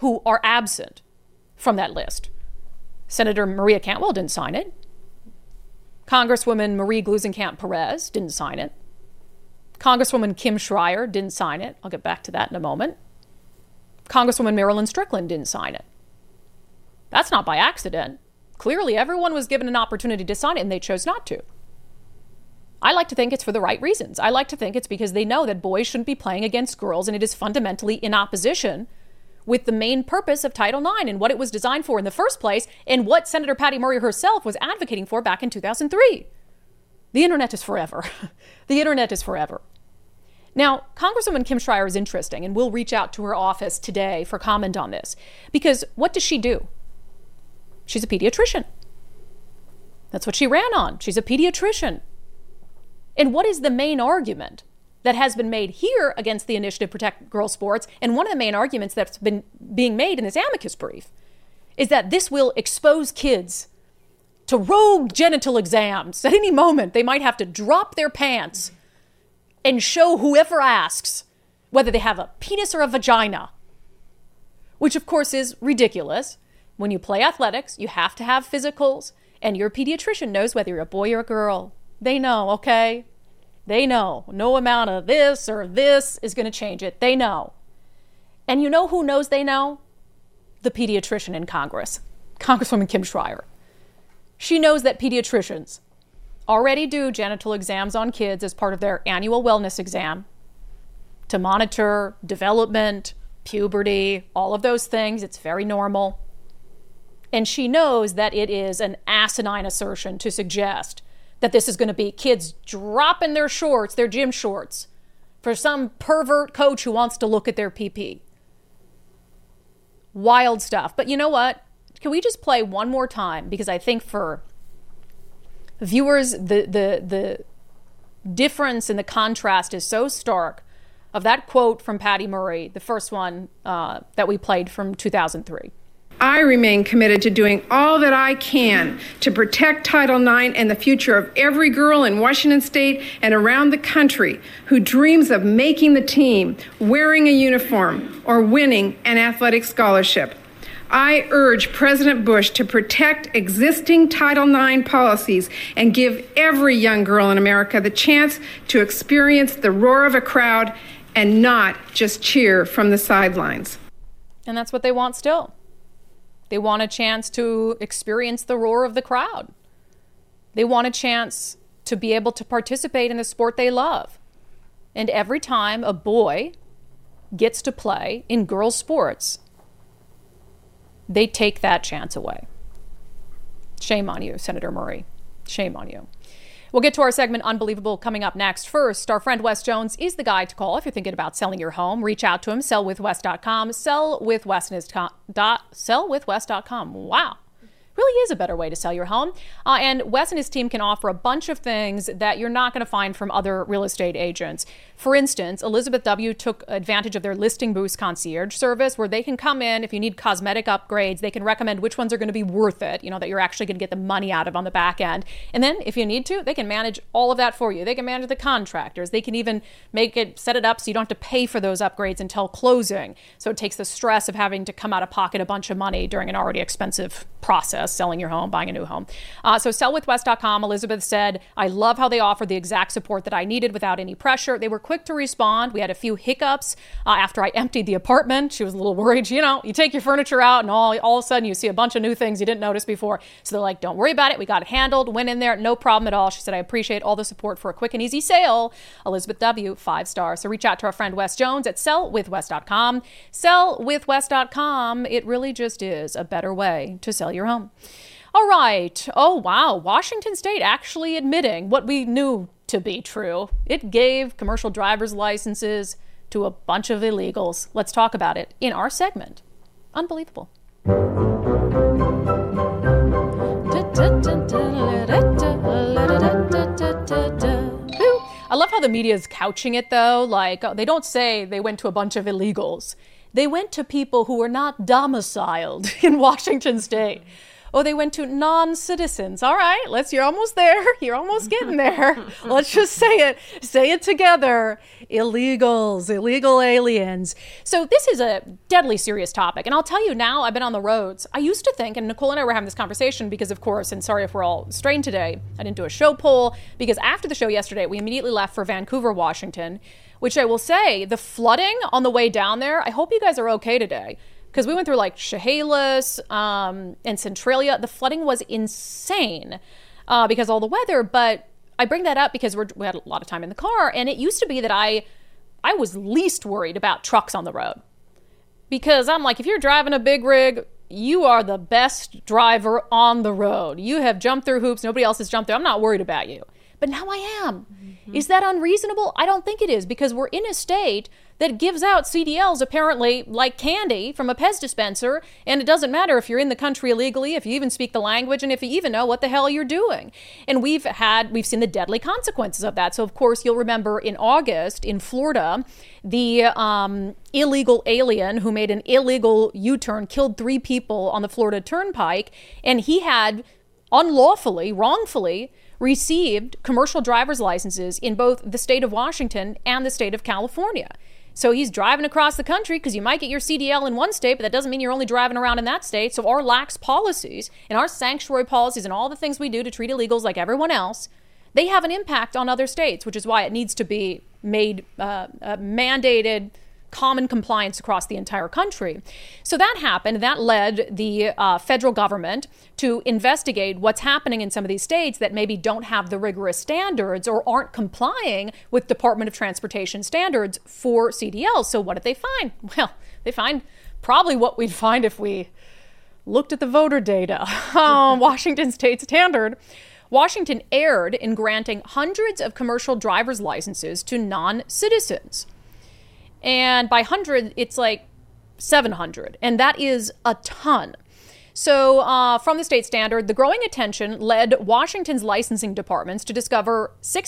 who are absent from that list. Senator Maria Cantwell didn't sign it. Congresswoman Marie Gluesenkamp Perez didn't sign it. Congresswoman Kim Schreier didn't sign it. I'll get back to that in a moment. Congresswoman Marilyn Strickland didn't sign it. That's not by accident. Clearly, everyone was given an opportunity to sign it, and they chose not to. I like to think it's for the right reasons. I like to think it's because they know that boys shouldn't be playing against girls, and it is fundamentally in opposition with the main purpose of Title IX and what it was designed for in the first place, and what Senator Patty Murray herself was advocating for back in 2003. The internet is forever. The internet is forever. Now, Congresswoman Kim Schreier is interesting, and we'll reach out to her office today for comment on this, because what does she do? She's a pediatrician. That's what she ran on. She's a pediatrician. And what is the main argument that has been made here against the initiative Protect Girls Sports? And one of the main arguments that's been being made in this amicus brief is that this will expose kids to rogue genital exams. At any moment, they might have to drop their pants and show whoever asks whether they have a penis or a vagina, which of course is ridiculous. When you play athletics, you have to have physicals, and your pediatrician knows whether you're a boy or a girl. They know, okay? They know. No amount of this or this is going to change it. They know. And you know who knows they know? The pediatrician in Congress, Congresswoman Kim Schreier. She knows that pediatricians already do genital exams on kids as part of their annual wellness exam to monitor development, puberty, all of those things. It's very normal. And she knows that it is an asinine assertion to suggest that this is going to be kids dropping their shorts, their gym shorts, for some pervert coach who wants to look at their PP. Wild stuff. But you know what? Can we just play one more time? Because I think for viewers, the difference and the contrast is so stark of that quote from Patty Murray, the first one that we played from 2003. I remain committed to doing all that I can to protect Title IX and the future of every girl in Washington State and around the country who dreams of making the team, wearing a uniform, or winning an athletic scholarship. I urge President Bush to protect existing Title IX policies and give every young girl in America the chance to experience the roar of a crowd and not just cheer from the sidelines. And that's what they want still. They want a chance to experience the roar of the crowd. They want a chance to be able to participate in the sport they love. And every time a boy gets to play in girls' sports, they take that chance away. Shame on you, Senator Murray. Shame on you. We'll get to our segment Unbelievable coming up next. First, our friend Wes Jones is the guy to call if you're thinking about selling your home. Reach out to him, sellwithwes.com, sellwithwes.com. Wow. Really is a better way to sell your home. And Wes and his team can offer a bunch of things that you're not going to find from other real estate agents. For instance, Elizabeth W. took advantage of their Listing Boost concierge service, where they can come in if you need cosmetic upgrades. They can recommend which ones are going to be worth it, that you're actually going to get the money out of on the back end. And then if you need to, they can manage all of that for you. They can manage the contractors. They can even set it up so you don't have to pay for those upgrades until closing. So it takes the stress of having to come out of pocket a bunch of money during an already expensive process, selling your home, buying a new home. So sellwithwes.com, Elizabeth said, I love how they offered the exact support that I needed without any pressure. They were quick to respond. We had a few hiccups after I emptied the apartment. She was a little worried. You take your furniture out and all of a sudden you see a bunch of new things you didn't notice before. So they're like, don't worry about it. We got it handled. Went in there. No problem at all. She said, I appreciate all the support for a quick and easy sale. Elizabeth W., 5 stars. So reach out to our friend Wes Jones at sellwithwes.com. Sellwithwes.com. It really just is a better way to sell your home. All right. Oh, wow. Washington State actually admitting what we knew to be true. It gave commercial driver's licenses to a bunch of illegals. Let's talk about it in our segment. Unbelievable. I love how the media is couching it, though. Like, they don't say they went to a bunch of illegals. They went to people who were not domiciled in Washington State. Oh, they went to non-citizens. All right, you're almost there. You're almost getting there. Let's just say it together. Illegals, illegal aliens. So this is a deadly serious topic. And I'll tell you now, I've been on the roads. I used to think, and Nicole and I were having this conversation because, of course, and sorry if we're all strained today, I didn't do a show poll because after the show yesterday, we immediately left for Vancouver, Washington, which I will say, the flooding on the way down there, I hope you guys are okay today. Because we went through like Chehalis and Centralia. The flooding was insane because of all the weather. But I bring that up because we had a lot of time in the car. And it used to be that I was least worried about trucks on the road. Because I'm like, if you're driving a big rig, you are the best driver on the road. You have jumped through hoops. Nobody else has jumped through. I'm not worried about you. But now I am. Mm-hmm. Is that unreasonable? I don't think it is, because we're in a state that gives out CDLs apparently like candy from a Pez dispenser, and it doesn't matter if you're in the country illegally, if you even speak the language, and if you even know what the hell you're doing. And we've seen the deadly consequences of that. So of course you'll remember in August in Florida, the illegal alien who made an illegal U-turn killed 3 people on the Florida Turnpike, and he had unlawfully, wrongfully received commercial driver's licenses in both the state of Washington and the state of California. So he's driving across the country because you might get your CDL in one state, but that doesn't mean you're only driving around in that state. So our lax policies and our sanctuary policies and all the things we do to treat illegals like everyone else, they have an impact on other states, which is why it needs to be made mandated common compliance across the entire country. So that happened. That led the federal government to investigate what's happening in some of these states that maybe don't have the rigorous standards or aren't complying with Department of Transportation standards for CDLs. So what did they find? Well, they find probably what we'd find if we looked at the voter data. Washington state standard. Washington erred in granting hundreds of commercial driver's licenses to non-citizens. And by 100, it's like 700. And that is a ton. So from the state standard, the growing attention led Washington's licensing departments to discover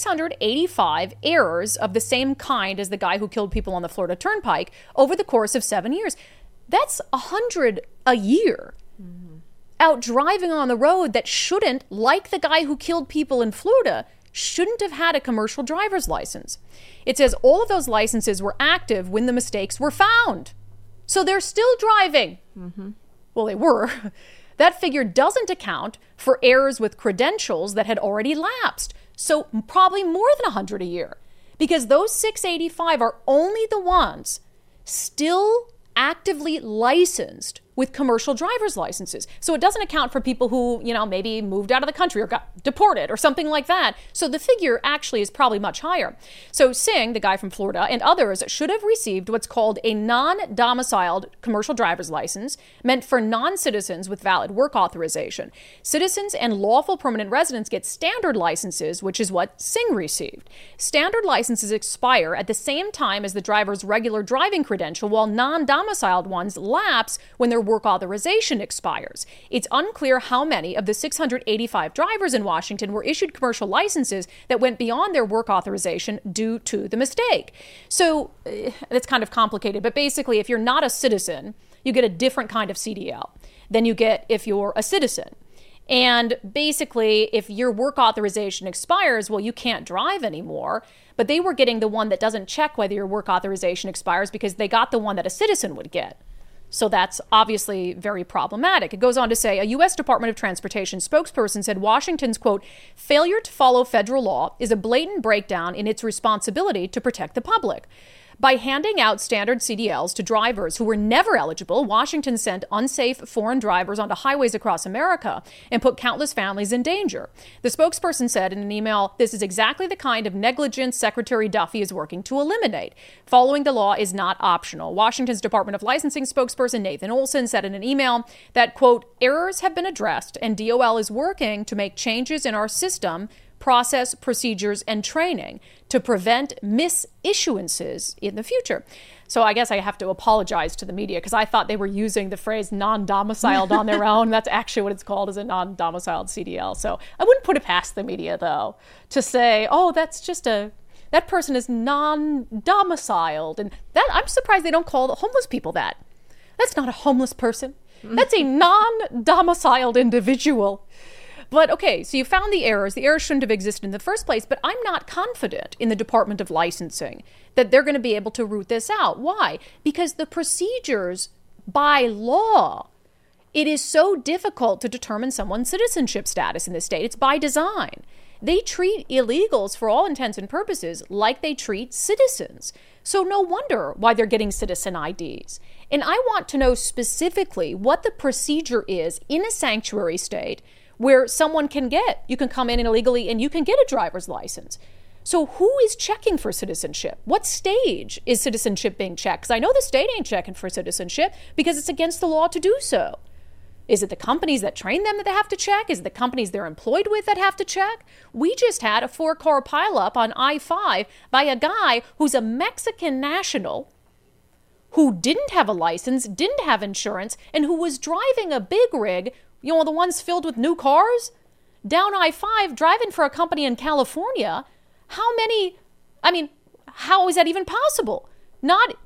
685 errors of the same kind as the guy who killed people on the Florida Turnpike over the course of 7 years. That's 100 a year. Mm-hmm. Out driving on the road that shouldn't, like the guy who killed people in Florida, shouldn't have had a commercial driver's license. It says all of those licenses were active when the mistakes were found. So they're still driving. Mm-hmm. Well, they were. That figure doesn't account for errors with credentials that had already lapsed. So probably more than 100 a year. Because those 685 are only the ones still actively licensed with commercial driver's licenses. So it doesn't account for people who, maybe moved out of the country or got deported or something like that. So the figure actually is probably much higher. So Singh, the guy from Florida, and others should have received what's called a non-domiciled commercial driver's license, meant for non-citizens with valid work authorization. Citizens and lawful permanent residents get standard licenses, which is what Singh received. Standard licenses expire at the same time as the driver's regular driving credential, while non-domiciled ones lapse when their work authorization expires. It's unclear how many of the 685 drivers in Washington were issued commercial licenses that went beyond their work authorization due to the mistake. So it's kind of complicated, but basically if you're not a citizen, you get a different kind of CDL than you get if you're a citizen. And basically, if your work authorization expires, well, you can't drive anymore. But they were getting the one that doesn't check whether your work authorization expires because they got the one that a citizen would get. So that's obviously very problematic. It goes on to say, a U.S. Department of Transportation spokesperson said Washington's, quote, failure to follow federal law is a blatant breakdown in its responsibility to protect the public. By handing out standard CDLs to drivers who were never eligible, Washington sent unsafe foreign drivers onto highways across America and put countless families in danger. The spokesperson said in an email, this is exactly the kind of negligence Secretary Duffy is working to eliminate. Following the law is not optional. Washington's Department of Licensing spokesperson Nathan Olson said in an email that, quote, errors have been addressed and DOL is working to make changes in our system, process, procedures, and training to prevent misissuances in the future. So I guess I have to apologize to the media because I thought they were using the phrase non-domiciled on their own. That's actually what it's called, is a non-domiciled CDL. So I wouldn't put it past the media, though, to say, oh, that's just that person is non-domiciled. And that I'm surprised they don't call the homeless people that. That's not a homeless person. That's a non-domiciled individual. But okay, so you found the errors. The errors shouldn't have existed in the first place, but I'm not confident in the Department of Licensing that they're going to be able to root this out. Why? Because the procedures by law, it is so difficult to determine someone's citizenship status in this state. It's by design. They treat illegals, for all intents and purposes, like they treat citizens. So no wonder why they're getting citizen IDs. And I want to know specifically what the procedure is in a sanctuary state where someone you can come in illegally and you can get a driver's license. So who is checking for citizenship? What stage is citizenship being checked? Because I know the state ain't checking for citizenship because it's against the law to do so. Is it the companies that train them that they have to check? Is it the companies they're employed with that have to check? We just had a 4-car pileup on I-5 by a guy who's a Mexican national who didn't have a license, didn't have insurance, and who was driving a big rig, the ones filled with new cars, down I-5, driving for a company in California. How is that even possible? Not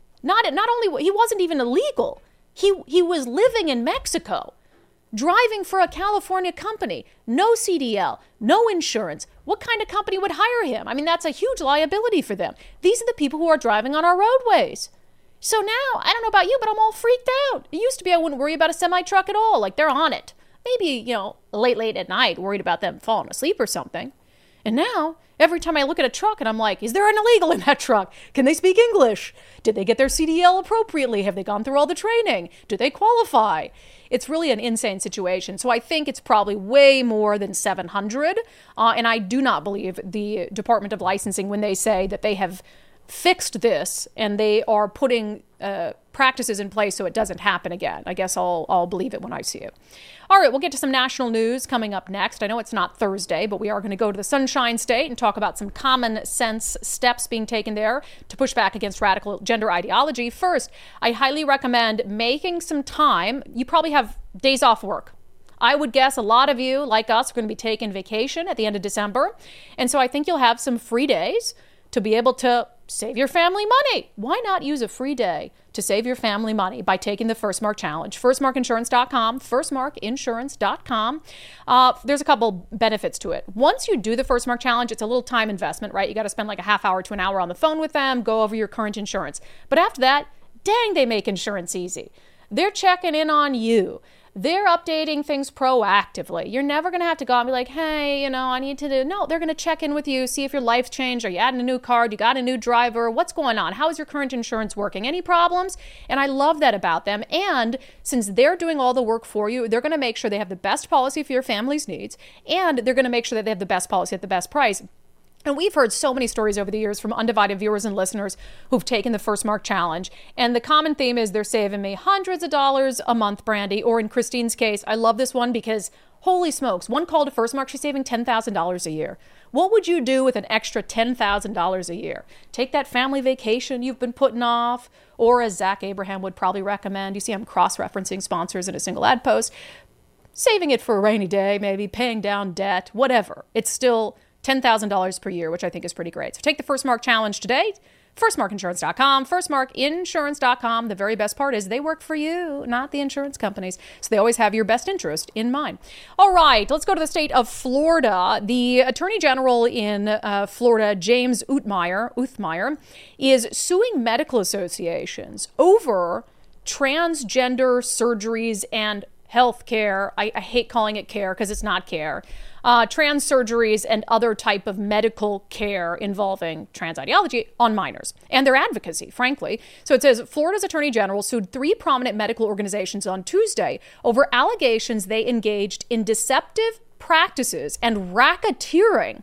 only, he wasn't even illegal. He was living in Mexico, driving for a California company, no CDL, no insurance. What kind of company would hire him? That's a huge liability for them. These are the people who are driving on our roadways. So now, I don't know about you, but I'm all freaked out. It used to be I wouldn't worry about a semi-truck at all, like they're on it. Maybe, late at night, worried about them falling asleep or something. And now, every time I look at a truck and I'm like, is there an illegal in that truck? Can they speak English? Did they get their CDL appropriately? Have they gone through all the training? Do they qualify? It's really an insane situation. So I think it's probably way more than 700. And I do not believe the Department of Licensing when they say that they have fixed this and they are putting practices in place so it doesn't happen again. I guess I'll believe it when I see it. All right, we'll get to some national news coming up next. I know it's not Thursday, but we are going to go to the Sunshine State and talk about some common sense steps being taken there to push back against radical gender ideology. First, I highly recommend making some time. You probably have days off work. I would guess a lot of you, like us, are going to be taking vacation at the end of December. And so I think you'll have some free days to be able to save your family money. Why not use a free day to save your family money by taking the First Mark Challenge? FirstMarkInsurance.com, FirstMarkInsurance.com. There's a couple benefits to it. Once you do the First Mark Challenge, it's a little time investment, right? You got to spend like a half hour to an hour on the phone with them, go over your current insurance. But after that, dang, they make insurance easy. They're checking in on you. They're updating things proactively. You're never going to have to go and be like, hey, I need to do. No, they're going to check in with you, see if your life's changed. Are you adding a new card? You got a new driver? What's going on? How is your current insurance working? Any problems? And I love that about them. And since they're doing all the work for you, they're going to make sure they have the best policy for your family's needs. And they're going to make sure that they have the best policy at the best price. And we've heard so many stories over the years from Undivided viewers and listeners who've taken the First Mark Challenge. And the common theme is they're saving me hundreds of dollars a month, Brandy. Or in Christine's case, I love this one because, holy smokes, one call to First Mark, she's saving $10,000 a year. What would you do with an extra $10,000 a year? Take that family vacation you've been putting off, or as Zach Abraham would probably recommend, you see I'm cross-referencing sponsors in a single ad post, saving it for a rainy day, maybe paying down debt, whatever. It's still $10,000 per year, which I think is pretty great. So take the First Mark Challenge today. FirstMarkInsurance.com, FirstMarkInsurance.com. The very best part is they work for you, not the insurance companies. So they always have your best interest in mind. All right, let's go to the state of Florida. The Attorney General in Florida, James Uthmeier, is suing medical associations over transgender surgeries and health care. I hate calling it care because it's not care. Trans surgeries and other type of medical care involving trans ideology on minors and their advocacy, frankly. So it says Florida's Attorney General sued 3 prominent medical organizations on Tuesday over allegations they engaged in deceptive practices and racketeering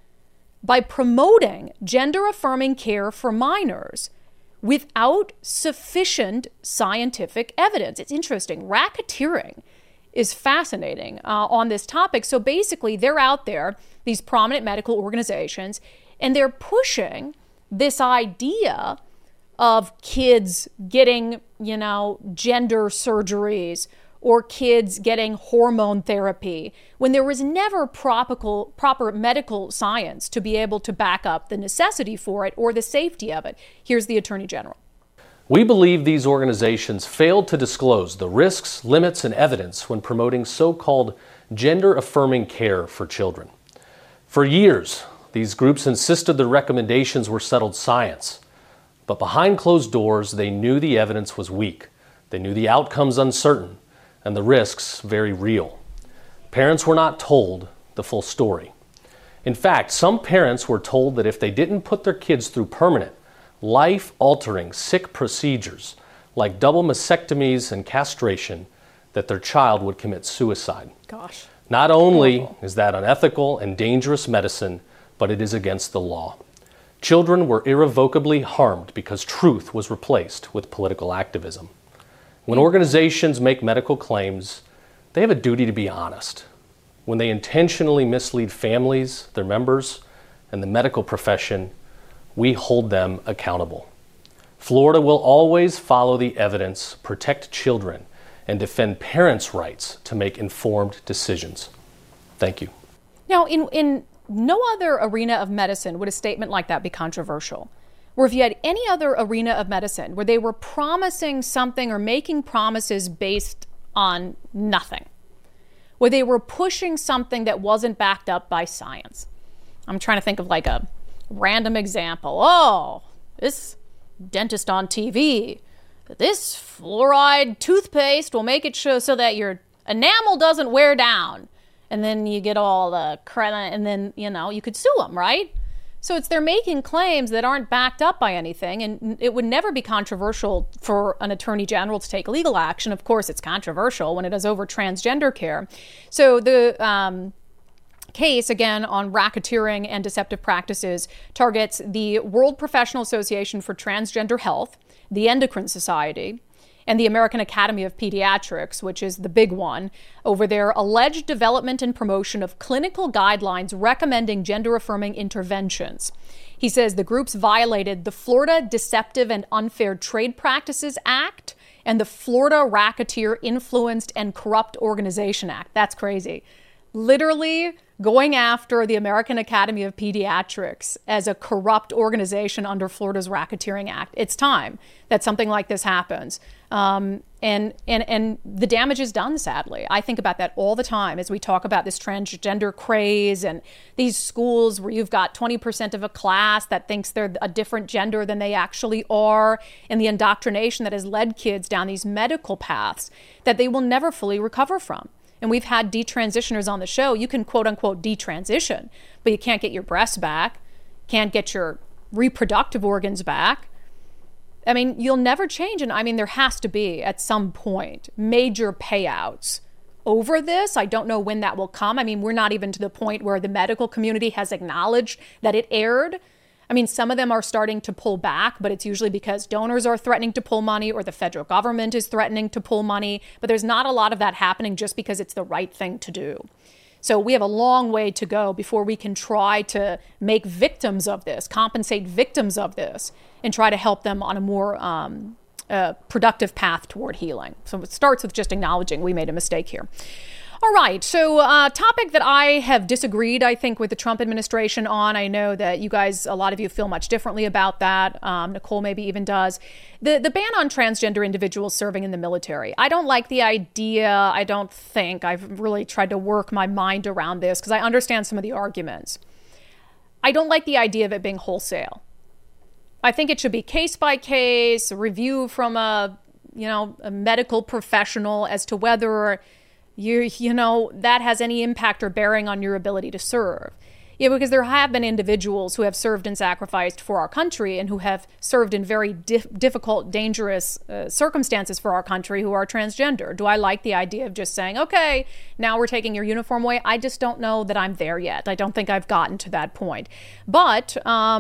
by promoting gender-affirming care for minors without sufficient scientific evidence. It's interesting. Racketeering is fascinating on this topic. So basically, they're out there, these prominent medical organizations, and they're pushing this idea of kids getting, gender surgeries or kids getting hormone therapy when there was never proper medical science to be able to back up the necessity for it or the safety of it. Here's the Attorney General. We believe these organizations failed to disclose the risks, limits, and evidence when promoting so-called gender-affirming care for children. For years, these groups insisted the recommendations were settled science. But behind closed doors, they knew the evidence was weak. They knew the outcomes uncertain and the risks very real. Parents were not told the full story. In fact, some parents were told that if they didn't put their kids through permanent, life-altering sick procedures like double mastectomies and castration, that their child would commit suicide. Gosh. Not only is that unethical and dangerous medicine, but it is against the law. Children were irrevocably harmed because truth was replaced with political activism. When organizations make medical claims, they have a duty to be honest. When they intentionally mislead families, their members, and the medical profession, we hold them accountable. Florida will always follow the evidence, protect children, and defend parents' rights to make informed decisions. Thank you. Now, in no other arena of medicine would a statement like that be controversial. Where if you had any other arena of medicine where they were promising something or making promises based on nothing, where they were pushing something that wasn't backed up by science. I'm trying to think of like a random example. Oh, this dentist on TV, this fluoride toothpaste will make it so that your enamel doesn't wear down. And then you get all the credit, and then, you could sue them, right? So they're making claims that aren't backed up by anything, and it would never be controversial for an attorney general to take legal action. Of course, it's controversial when it is over transgender care. So the case, again, on racketeering and deceptive practices targets the World Professional Association for Transgender Health, the Endocrine Society, and the American Academy of Pediatrics, which is the big one, over their alleged development and promotion of clinical guidelines recommending gender-affirming interventions. He says the groups violated the Florida Deceptive and Unfair Trade Practices Act and the Florida Racketeer Influenced and Corrupt Organization Act. That's crazy. Literally going after the American Academy of Pediatrics as a corrupt organization under Florida's Racketeering Act. It's time that something like this happens. And the damage is done, sadly. I think about that all the time as we talk about this transgender craze and these schools where you've got 20% of a class that thinks they're a different gender than they actually are, and the indoctrination that has led kids down these medical paths that they will never fully recover from. And we've had detransitioners on the show. You can quote unquote detransition, but you can't get your breasts back, can't get your reproductive organs back. I mean, you'll never change. And I mean, there has to be at some point major payouts over this. I don't know when that will come. I mean, we're not even to the point where the medical community has acknowledged that it erred. I mean, some of them are starting to pull back, but it's usually because donors are threatening to pull money or the federal government is threatening to pull money. But there's not a lot of that happening just because it's the right thing to do. So we have a long way to go before we can try to make victims of this, compensate victims of this, and try to help them on a more productive path toward healing. So it starts with just acknowledging we made a mistake here. All right, so a topic that I have disagreed, I think, with the Trump administration on. I know that you guys, a lot of you feel much differently about that. Nicole maybe even does. The ban on transgender individuals serving in the military. I don't like the idea. I don't think. I've really tried to work my mind around this because I understand some of the arguments. I don't like the idea of it being wholesale. I think it should be case by case, a review from a medical professional as to whether that has any impact or bearing on your ability to serve. Yeah, because there have been individuals who have served and sacrificed for our country and who have served in very difficult, dangerous circumstances for our country who are transgender. Do I like the idea of just saying, okay, now we're taking your uniform away? I just don't know that I'm there yet. I don't think I've gotten to that point. But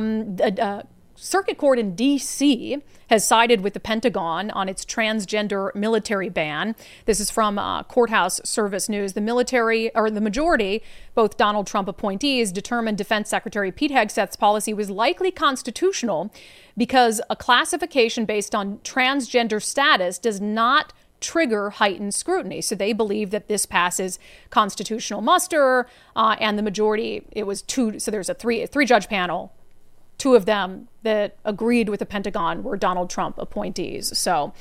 Circuit Court in D.C. has sided with the Pentagon on its transgender military ban. This is from Courthouse Service News. The majority, both Donald Trump appointees, determined Defense Secretary Pete Hegseth's policy was likely constitutional because a classification based on transgender status does not trigger heightened scrutiny. So they believe that this passes constitutional muster, and the majority, it was two. So there's a three-judge panel. two of them that agreed with the Pentagon were Donald Trump appointees. So,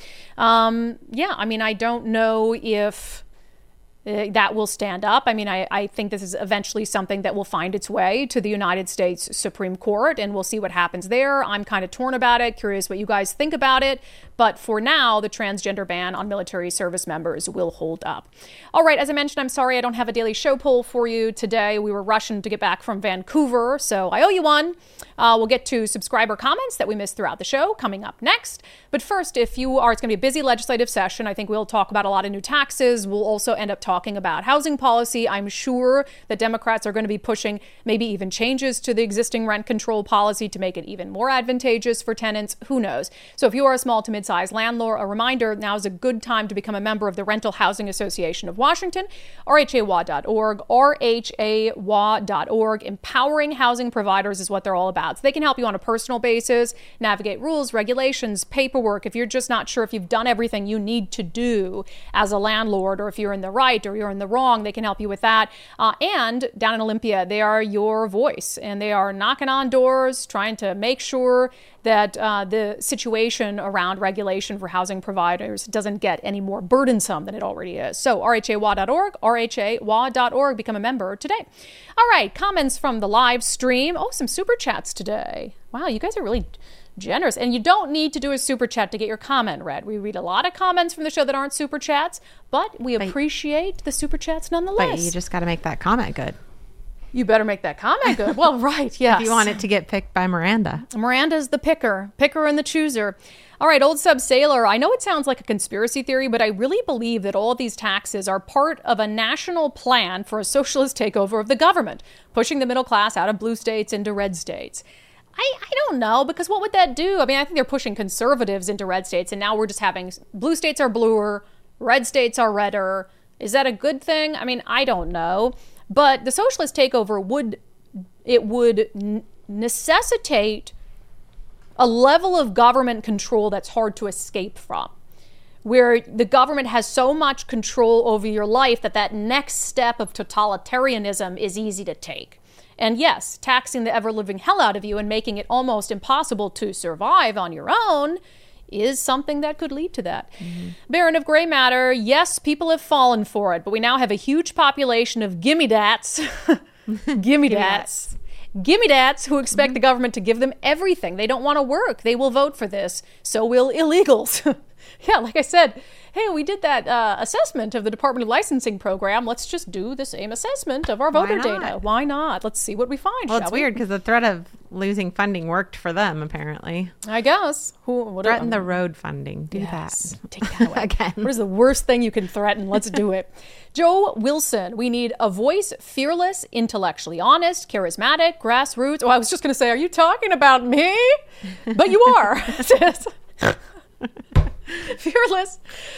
I don't know if that will stand up. I think this is eventually something that will find its way to the United States Supreme Court, and we'll see what happens there. I'm kind of torn about it, curious what you guys think about it. But for now, the transgender ban on military service members will hold up. All right, as I mentioned, I'm sorry I don't have a daily show poll for you today. We were rushing to get back from Vancouver, so I owe you one. We'll get to subscriber comments that we missed throughout the show coming up next. But first, it's going to be a busy legislative session. I think we'll talk about a lot of new taxes. We'll also end up talking about housing policy. I'm sure that Democrats are going to be pushing maybe even changes to the existing rent control policy to make it even more advantageous for tenants. Who knows? So if you are a small to mid-sized landlord, a reminder, now is a good time to become a member of the Rental Housing Association of Washington, rhawa.org, rhawa.org. Empowering housing providers is what they're all about. So they can help you on a personal basis, navigate rules, regulations, paperwork. If you're just not sure if you've done everything you need to do as a landlord, or if you're in the right or you're in the wrong, they can help you with that. And down in Olympia, they are your voice, and they are knocking on doors, trying to make sure that the situation around regulation for housing providers doesn't get any more burdensome than it already is. So rhawa.org, rhawa.org, become a member today. All right, comments from the live stream. Oh, some super chats today. Wow, you guys are really generous. And you don't need to do a super chat to get your comment read. We read a lot of comments from the show that aren't super chats, but we appreciate the super chats nonetheless. But you just got to make that comment good. You better make that comment good. Well, right, yes. If you want it to get picked by Miranda. Miranda's the picker and the chooser. All right, Old Sub Sailor, I know it sounds like a conspiracy theory, but I really believe that all of these taxes are part of a national plan for a socialist takeover of the government, pushing the middle class out of blue states into red states. I don't know, because what would that do? I think they're pushing conservatives into red states, and now we're just having blue states are bluer, red states are redder. Is that a good thing? I don't know. But the socialist takeover would necessitate a level of government control that's hard to escape from, where the government has so much control over your life that next step of totalitarianism is easy to take. And yes, taxing the ever-living hell out of you and making it almost impossible to survive on your own is something that could lead to that. Mm-hmm. Baron of Gray Matter, yes, people have fallen for it, but we now have a huge population of gimme-dats. Gimme-dats. Gimme-dats who expect the government to give them everything. They don't want to work. They will vote for this. So will illegals. Yeah, like I said, hey, we did that assessment of the Department of Licensing program. Let's just do the same assessment of our voter data. Why not? Let's see what we find. Well, it's weird because the threat of losing funding worked for them, apparently. I guess. Threaten the road funding. Do that. Take that away. Again. What is the worst thing you can threaten? Let's do it. Joe Wilson, we need a voice fearless, intellectually honest, charismatic, grassroots. Oh, I was just going to say, are you talking about me? But you are. Fearless.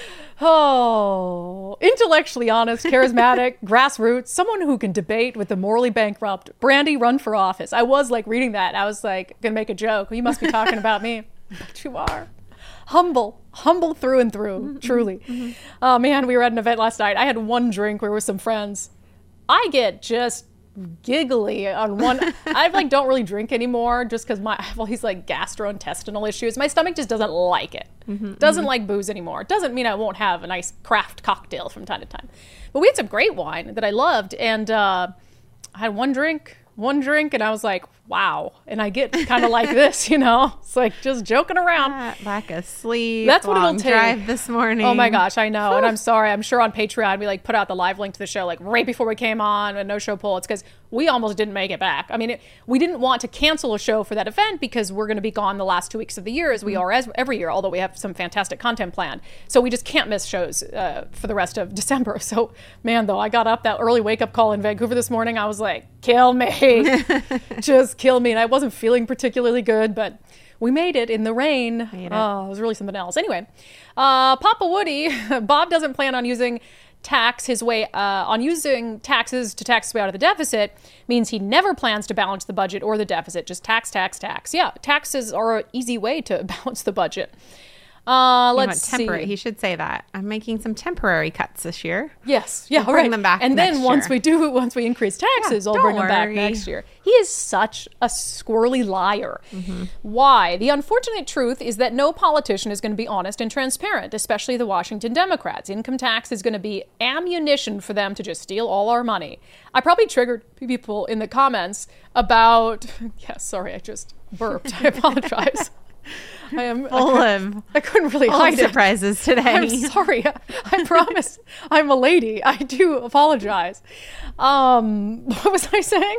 Oh, intellectually honest, charismatic, grassroots, someone who can debate with the morally bankrupt. Brandy, run for office. I was reading that. I was going to make a joke. You must be talking about me. But you are. Humble through and through, mm-hmm, truly. Mm-hmm. Oh man, we were at an event last night. I had one drink. We were with some friends. I get just giggly on one. I don't really drink anymore just because I have all these gastrointestinal issues. My stomach just doesn't like it. Doesn't like booze anymore. It doesn't mean I won't have a nice craft cocktail from time to time. But we had some great wine that I loved, and I had one drink, and I was like, wow. And I get kind of like this, It's just joking around. Lack of sleep. That's what it'll take. Drive this morning. Oh my gosh, I know. And I'm sorry. I'm sure on Patreon we put out the live link to the show right before we came on, and no show poll. It's because we almost didn't make it back. We didn't want to cancel a show for that event because we're going to be gone the last 2 weeks of the year, as we are every year, although we have some fantastic content planned. So we just can't miss shows for the rest of December. So, man, though, I got up that early wake-up call in Vancouver this morning. I was like, kill me. Just kill me. And I wasn't feeling particularly good, but we made it in the rain. It was really something else. Anyway, Papa Woody, Bob doesn't plan on using taxes to tax his way out of the deficit, means he never plans to balance the budget or the deficit. Just tax. Yeah, taxes are an easy way to balance the budget. Let's see. He should say that. I'm making some temporary cuts this year. Yes. Yeah. We'll bring them back And next then once year. once we increase taxes, I'll bring them back next year. He is such a squirrely liar. Why? The unfortunate truth is that no politician is going to be honest and transparent, especially the Washington Democrats. Income tax is going to be ammunition for them to just steal all our money. I probably triggered people in the comments about, I just burped. I apologize. I couldn't really hide surprises today. I'm sorry. I promise. I'm a lady. I do apologize. What was I saying?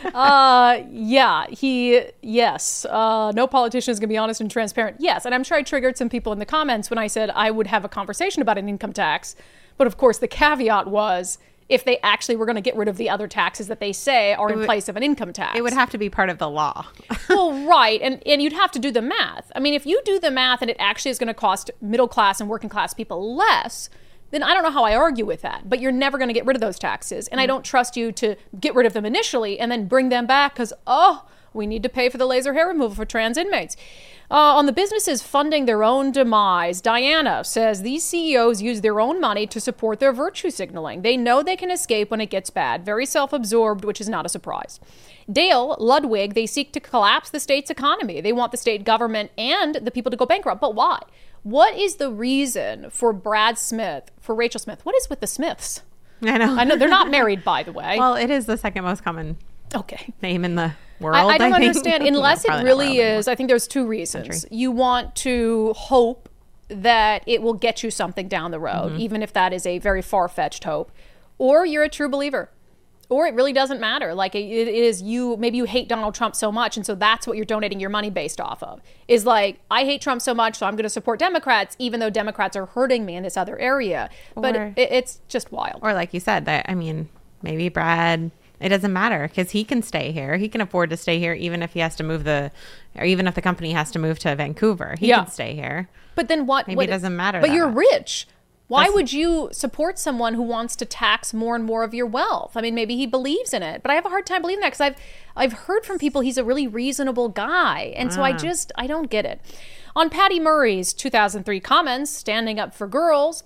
No politician is going to be honest and transparent. Yes. And I'm sure I triggered some people in the comments when I said I would have a conversation about an income tax. But of course, the caveat was if they actually were going to get rid of the other taxes that they say are in place of an income tax. It would have to be part of the law. Well, right. And you'd have to do the math. I mean, if you do the math and it actually is going to cost middle class and working class people less, then I don't know how I argue with that. But you're never going to get rid of those taxes. And I don't trust you to get rid of them initially and then bring them back because, we need to pay for the laser hair removal for trans inmates. On the businesses funding their own demise, Diana says these CEOs use their own money to support their virtue signaling. They know they can escape when it gets bad. Very self-absorbed, which is not a surprise. Dale Ludwig, they seek to collapse the state's economy. They want the state government and the people to go bankrupt. But why? What is the reason for Brad Smith, for Rachel Smith? What is with the Smiths? I know they're not married, by the way. Well, it is the second most common name in the world. I don't understand. Unless it really is, I think there's two reasons. Country. You want to hope that it will get you something down the road, even if that is a very far-fetched hope. Or you're a true believer. Or it really doesn't matter. Like it is maybe you hate Donald Trump so much, and so that's what you're donating your money based off of. Is like, I hate Trump so much, so I'm going to support Democrats, even though Democrats are hurting me in this other area. But it's just wild. Or like you said, maybe Brad... It doesn't matter because he can stay here. He can afford to stay here even if he has to move or even if the company has to move to Vancouver. He can stay here. But then what? Maybe it doesn't matter. But you're rich. Why would you support someone who wants to tax more and more of your wealth? I mean, maybe he believes in it, but I have a hard time believing that because I've heard from people he's a really reasonable guy. And so I don't get it. On Patty Murray's 2003 comments, standing up for girls,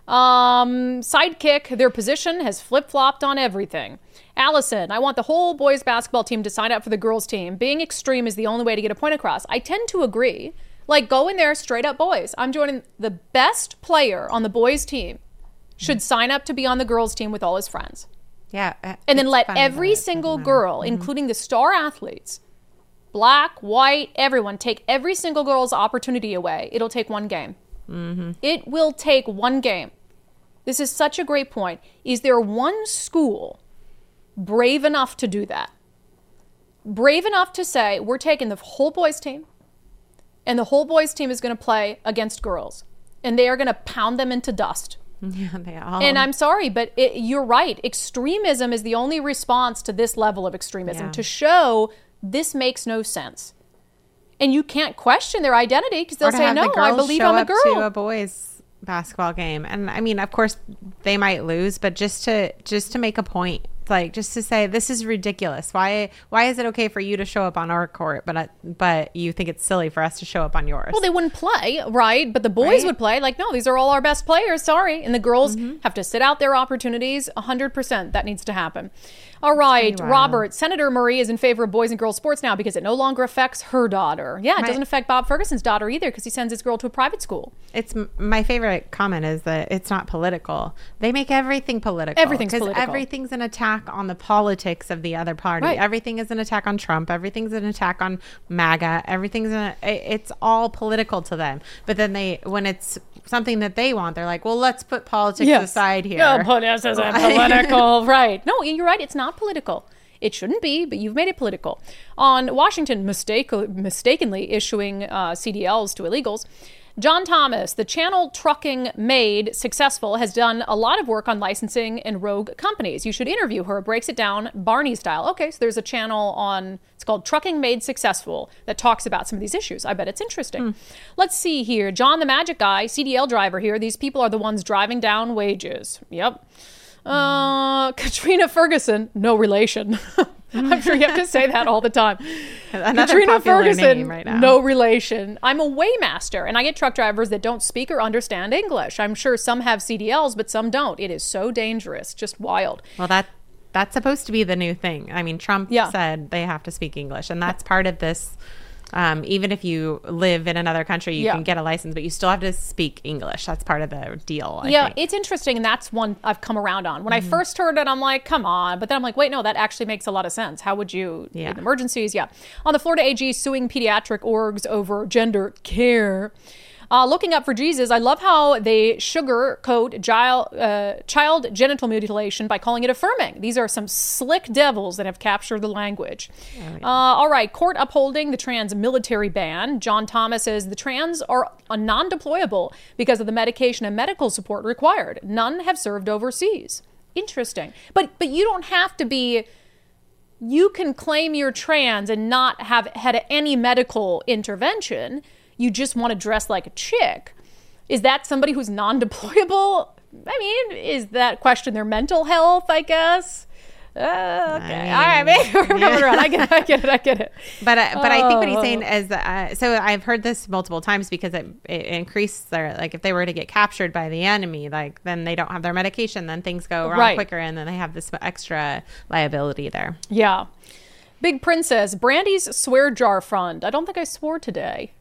sidekick, their position has flip-flopped on everything. Allison, I want the whole boys basketball team to sign up for the girls team. Being extreme is the only way to get a point across. I tend to agree. Like, go in there, straight up boys. I'm joining the best player on the boys team should sign up to be on the girls team with all his friends. Yeah. And then let every single girl, including the star athletes, black, white, everyone, take every single girl's opportunity away. It'll take one game. It will take one game. This is such a great point. Is there one school brave enough to do that? Brave enough to say, we're taking the whole boys team, and the whole boys team is going to play against girls, and they are going to pound them into dust. Yeah, they are. And I'm sorry, but you're right. Extremism is the only response to this level of extremism, to show this makes no sense. And you can't question their identity because they'll say, no, I believe I'm a girl. To a boys basketball game. And I mean, of course they might lose, but just to make a point, like just to say this is ridiculous. Why is it okay for you to show up on our court, but you think it's silly for us to show up on yours? Well, they wouldn't play, right? But the boys would play. Like, no, these are all our best players. Sorry. And the girls have to sit out their opportunities. 100%. That needs to happen. All right, Robert, Senator Murray is in favor of boys and girls sports now because it no longer affects her daughter. Yeah, it doesn't affect Bob Ferguson's daughter either because he sends his girl to a private school. It's my favorite comment is that it's not political. They make everything political. Everything's political. Everything's an attack on the politics of the other party. Right. Everything is an attack on Trump. Everything's an attack on MAGA. It's all political to them. But then when it's something that they want, they're like, well, let's put politics aside here. No, but this isn't political. Right. No, you're right. It's not political. It shouldn't be, but you've made it political. On Washington mistakenly issuing CDLs to illegals, John Thomas, the channel Trucking Made Successful, has done a lot of work on licensing and rogue companies. You should interview her. Breaks it down Barney style. Okay, so there's a channel it's called Trucking Made Successful that talks about some of these issues. I bet it's interesting. Let's see here. John the Magic Guy, CDL driver here. These people are the ones driving down wages. Yep. Katrina Ferguson, no relation. I'm sure you have to say that all the time. Another Katrina popular Ferguson, name right now. no relation. I'm a weighmaster, and I get truck drivers that don't speak or understand English. I'm sure some have CDLs, but some don't. It is so dangerous, just wild. Well, that's supposed to be the new thing. I mean, Trump said they have to speak English, and that's part of this. Even if you live in another country, you can get a license, but you still have to speak English. That's part of the deal. I think. It's interesting, and that's one I've come around on. When I first heard it, I'm like, come on. But then I'm like, wait, no, that actually makes a lot of sense. How would you, in emergencies? Yeah. On the Florida AG suing pediatric orgs over gender care. Looking Up for Jesus, I love how they sugarcoat child genital mutilation by calling it affirming. These are some slick devils that have captured the language. All right, court upholding the trans military ban. John Thomas says the trans are non-deployable because of the medication and medical support required. None have served overseas. Interesting. But you don't have to be... You can claim you're trans and not have had any medical intervention. You just want to dress like a chick. Is that somebody who's non-deployable? I mean, is that question their mental health, I guess? Okay. All right. Maybe we're moving around. I get it. But I think what he's saying is, so I've heard this multiple times because it increased their, like, if they were to get captured by the enemy, like, then they don't have their medication, then things go wrong quicker, and then they have this extra liability there. Yeah. Big Princess, Brandy's swear jar fund. I don't think I swore today.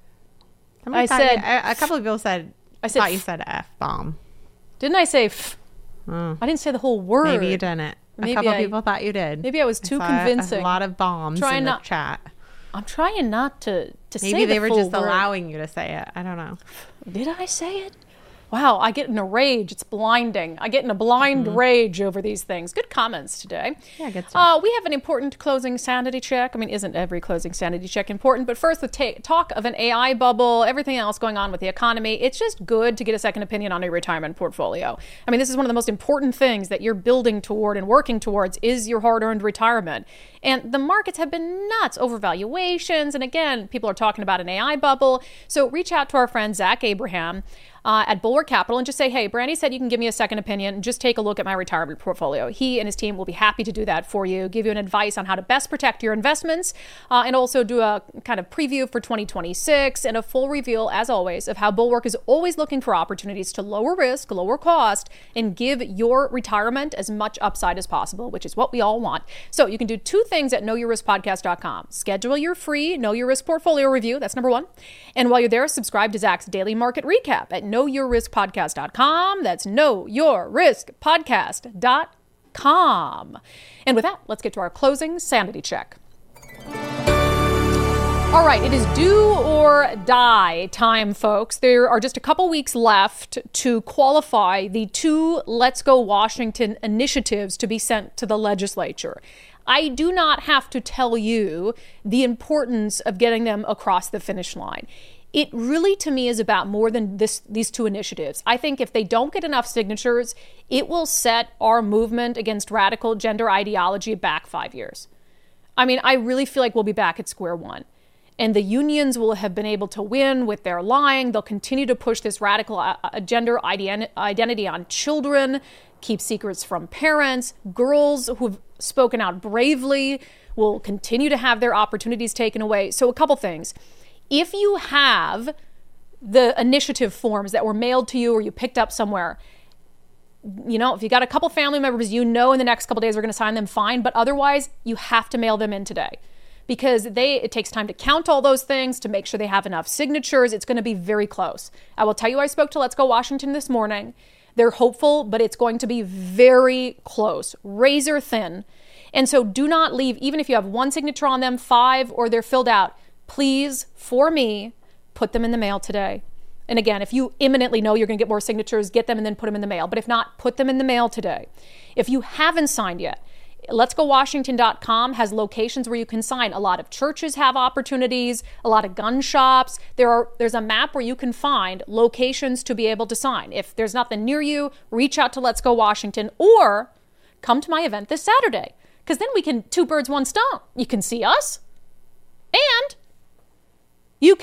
A couple of people said, I thought you said F-bomb. Didn't I say F? I didn't say the whole word. Maybe you didn't. A couple of people thought you did. Maybe I was too convincing. A lot of bombs in the chat. I'm trying not to say Maybe they were just word. allowing you to say it. I don't know. Did I say it? Wow, I get in a rage. It's blinding. I get in a blind rage over these things. Good comments today. Yeah, good stuff. We have an important closing sanity check. I mean, isn't every closing sanity check important? But first, the talk of an AI bubble, everything else going on with the economy, it's just good to get a second opinion on your retirement portfolio. I mean, this is one of the most important things that you're building toward and working towards is your hard-earned retirement. And the markets have been nuts over valuations. And again, people are talking about an AI bubble. So reach out to our friend Zach Abraham at Bulwark Capital and just say, hey, Brandy said you can give me a second opinion. Just take a look at my retirement portfolio. He and his team will be happy to do that for you, give you an advice on how to best protect your investments, and also do a kind of preview for 2026 and a full reveal, as always, of how Bulwark is always looking for opportunities to lower risk, lower cost, and give your retirement as much upside as possible, which is what we all want. So you can do two things at knowyourriskpodcast.com. Schedule your free Know Your Risk portfolio review. That's number one. And while you're there, subscribe to Zach's daily market recap at knowyourriskpodcast.com. That's knowyourriskpodcast.com. And with that, let's get to our closing sanity check. All right, it is do or die time, folks. There are just a couple weeks left to qualify the 2 Let's Go Washington initiatives to be sent to the legislature. I do not have to tell you the importance of getting them across the finish line. It really, to me, is about more than these 2 initiatives. I think if they don't get enough signatures, it will set our movement against radical gender ideology back 5 years. I mean, I really feel like we'll be back at square one. And the unions will have been able to win with their lying. They'll continue to push this radical gender identity on children, keep secrets from parents. Girls who've spoken out bravely will continue to have their opportunities taken away. So a couple things. If you have the initiative forms that were mailed to you or you picked up somewhere, you know, if you got a couple family members, you know in the next couple days are going to sign them, fine. But otherwise, you have to mail them in today. Because it takes time to count all those things, to make sure they have enough signatures. It's going to be very close. I will tell you, I spoke to Let's Go Washington this morning. They're hopeful, but it's going to be very close, razor thin. And so do not leave, even if you have 1 signature on them, 5, or they're filled out. Please, for me, put them in the mail today. And again, if you imminently know you're going to get more signatures, get them and then put them in the mail. But if not, put them in the mail today. If you haven't signed yet, Let'sGoWashington.com has locations where you can sign. A lot of churches have opportunities, a lot of gun shops. There's a map where you can find locations to be able to sign. If there's nothing near you, reach out to Let's Go Washington or come to my event this Saturday. Because then we can 2 birds, 1 stone. You can see us and you can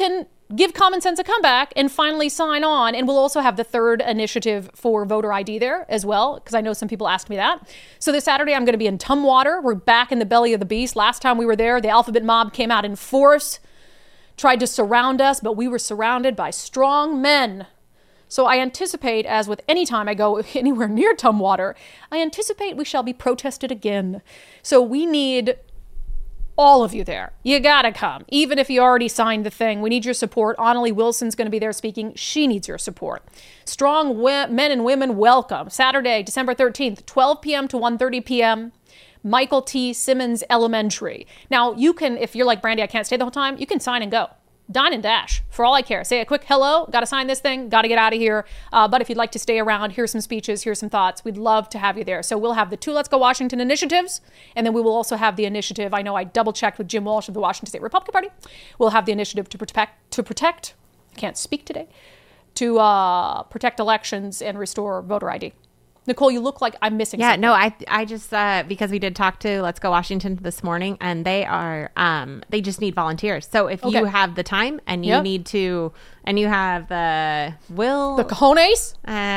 give Common Sense a comeback and finally sign on. And we'll also have the third initiative for voter ID there as well, because I know some people asked me that. So this Saturday, I'm going to be in Tumwater. We're back in the belly of the beast. Last time we were there, the Alphabet Mob came out in force, tried to surround us, but we were surrounded by strong men. So I anticipate, as with any time I go anywhere near Tumwater, I anticipate we shall be protested again. So we need all of you there. You gotta come. Even if you already signed the thing, we need your support. Annalie Wilson's going to be there speaking. She needs your support. Strong men and women, welcome. Saturday, December 13th, 12 p.m. to 1:30 p.m., Michael T. Simmons Elementary. Now, you can, if you're like, Brandy, I can't stay the whole time, you can sign and go. Dine and dash, for all I care. Say a quick hello, got to sign this thing, got to get out of here. But if you'd like to stay around, here's some speeches, here's some thoughts. We'd love to have you there. So we'll have the 2 Let's Go Washington initiatives, and then we will also have the initiative. I know I double-checked with Jim Walsh of the Washington State Republican Party. We'll have the initiative to protect, I can't speak today, to protect elections and restore voter ID. Nicole, you look like I'm missing something. No, I just, because we did talk to Let's Go Washington this morning, and they are, they just need volunteers. So if you have the time and you need to, and you have the will. The cojones?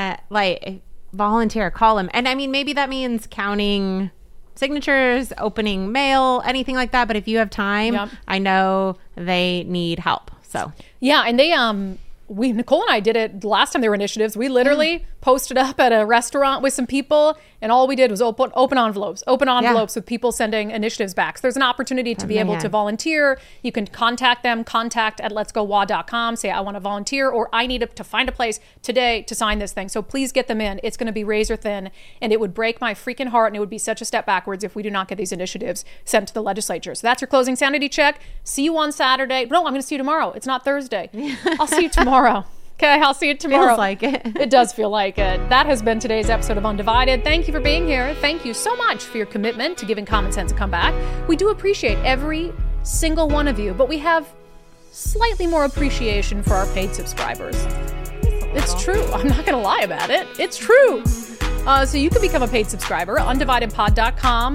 Volunteer, call them. And I mean, maybe that means counting signatures, opening mail, anything like that. But if you have time, I know they need help. So. Yeah, and they, Nicole and I did it the last time there were initiatives. We literally posted up at a restaurant with some people, and all we did was open envelopes with people sending initiatives back. So there's an opportunity to be able to volunteer. You can contact them, contact@letsgowa.com, say I want to volunteer, or I need to find a place today to sign this thing. So please get them in. It's going to be razor thin, and it would break my freaking heart, and it would be such a step backwards if we do not get these initiatives sent to the legislature. So that's your closing sanity check. See you on Saturday. No, I'm going to see you tomorrow. It's not Thursday. I'll see you tomorrow. Okay, I'll see you tomorrow. Feels like it. It does feel like it. That has been today's episode of Undivided. Thank you for being here. Thank you so much for your commitment to giving Common Sense a comeback. We do appreciate every single one of you, but we have slightly more appreciation for our paid subscribers. It's true. I'm not going to lie about it. It's true. So you can become a paid subscriber, undividedpod.com,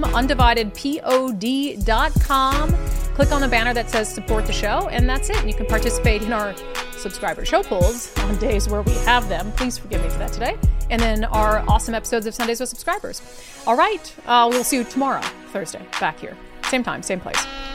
undividedpod.com. Click on the banner that says support the show, and that's it. And you can participate in our subscriber show polls on days where we have them. Please forgive me for that today. And then our awesome episodes of Sundays with Subscribers. All right. We'll see you tomorrow, Thursday, back here. Same time, same place.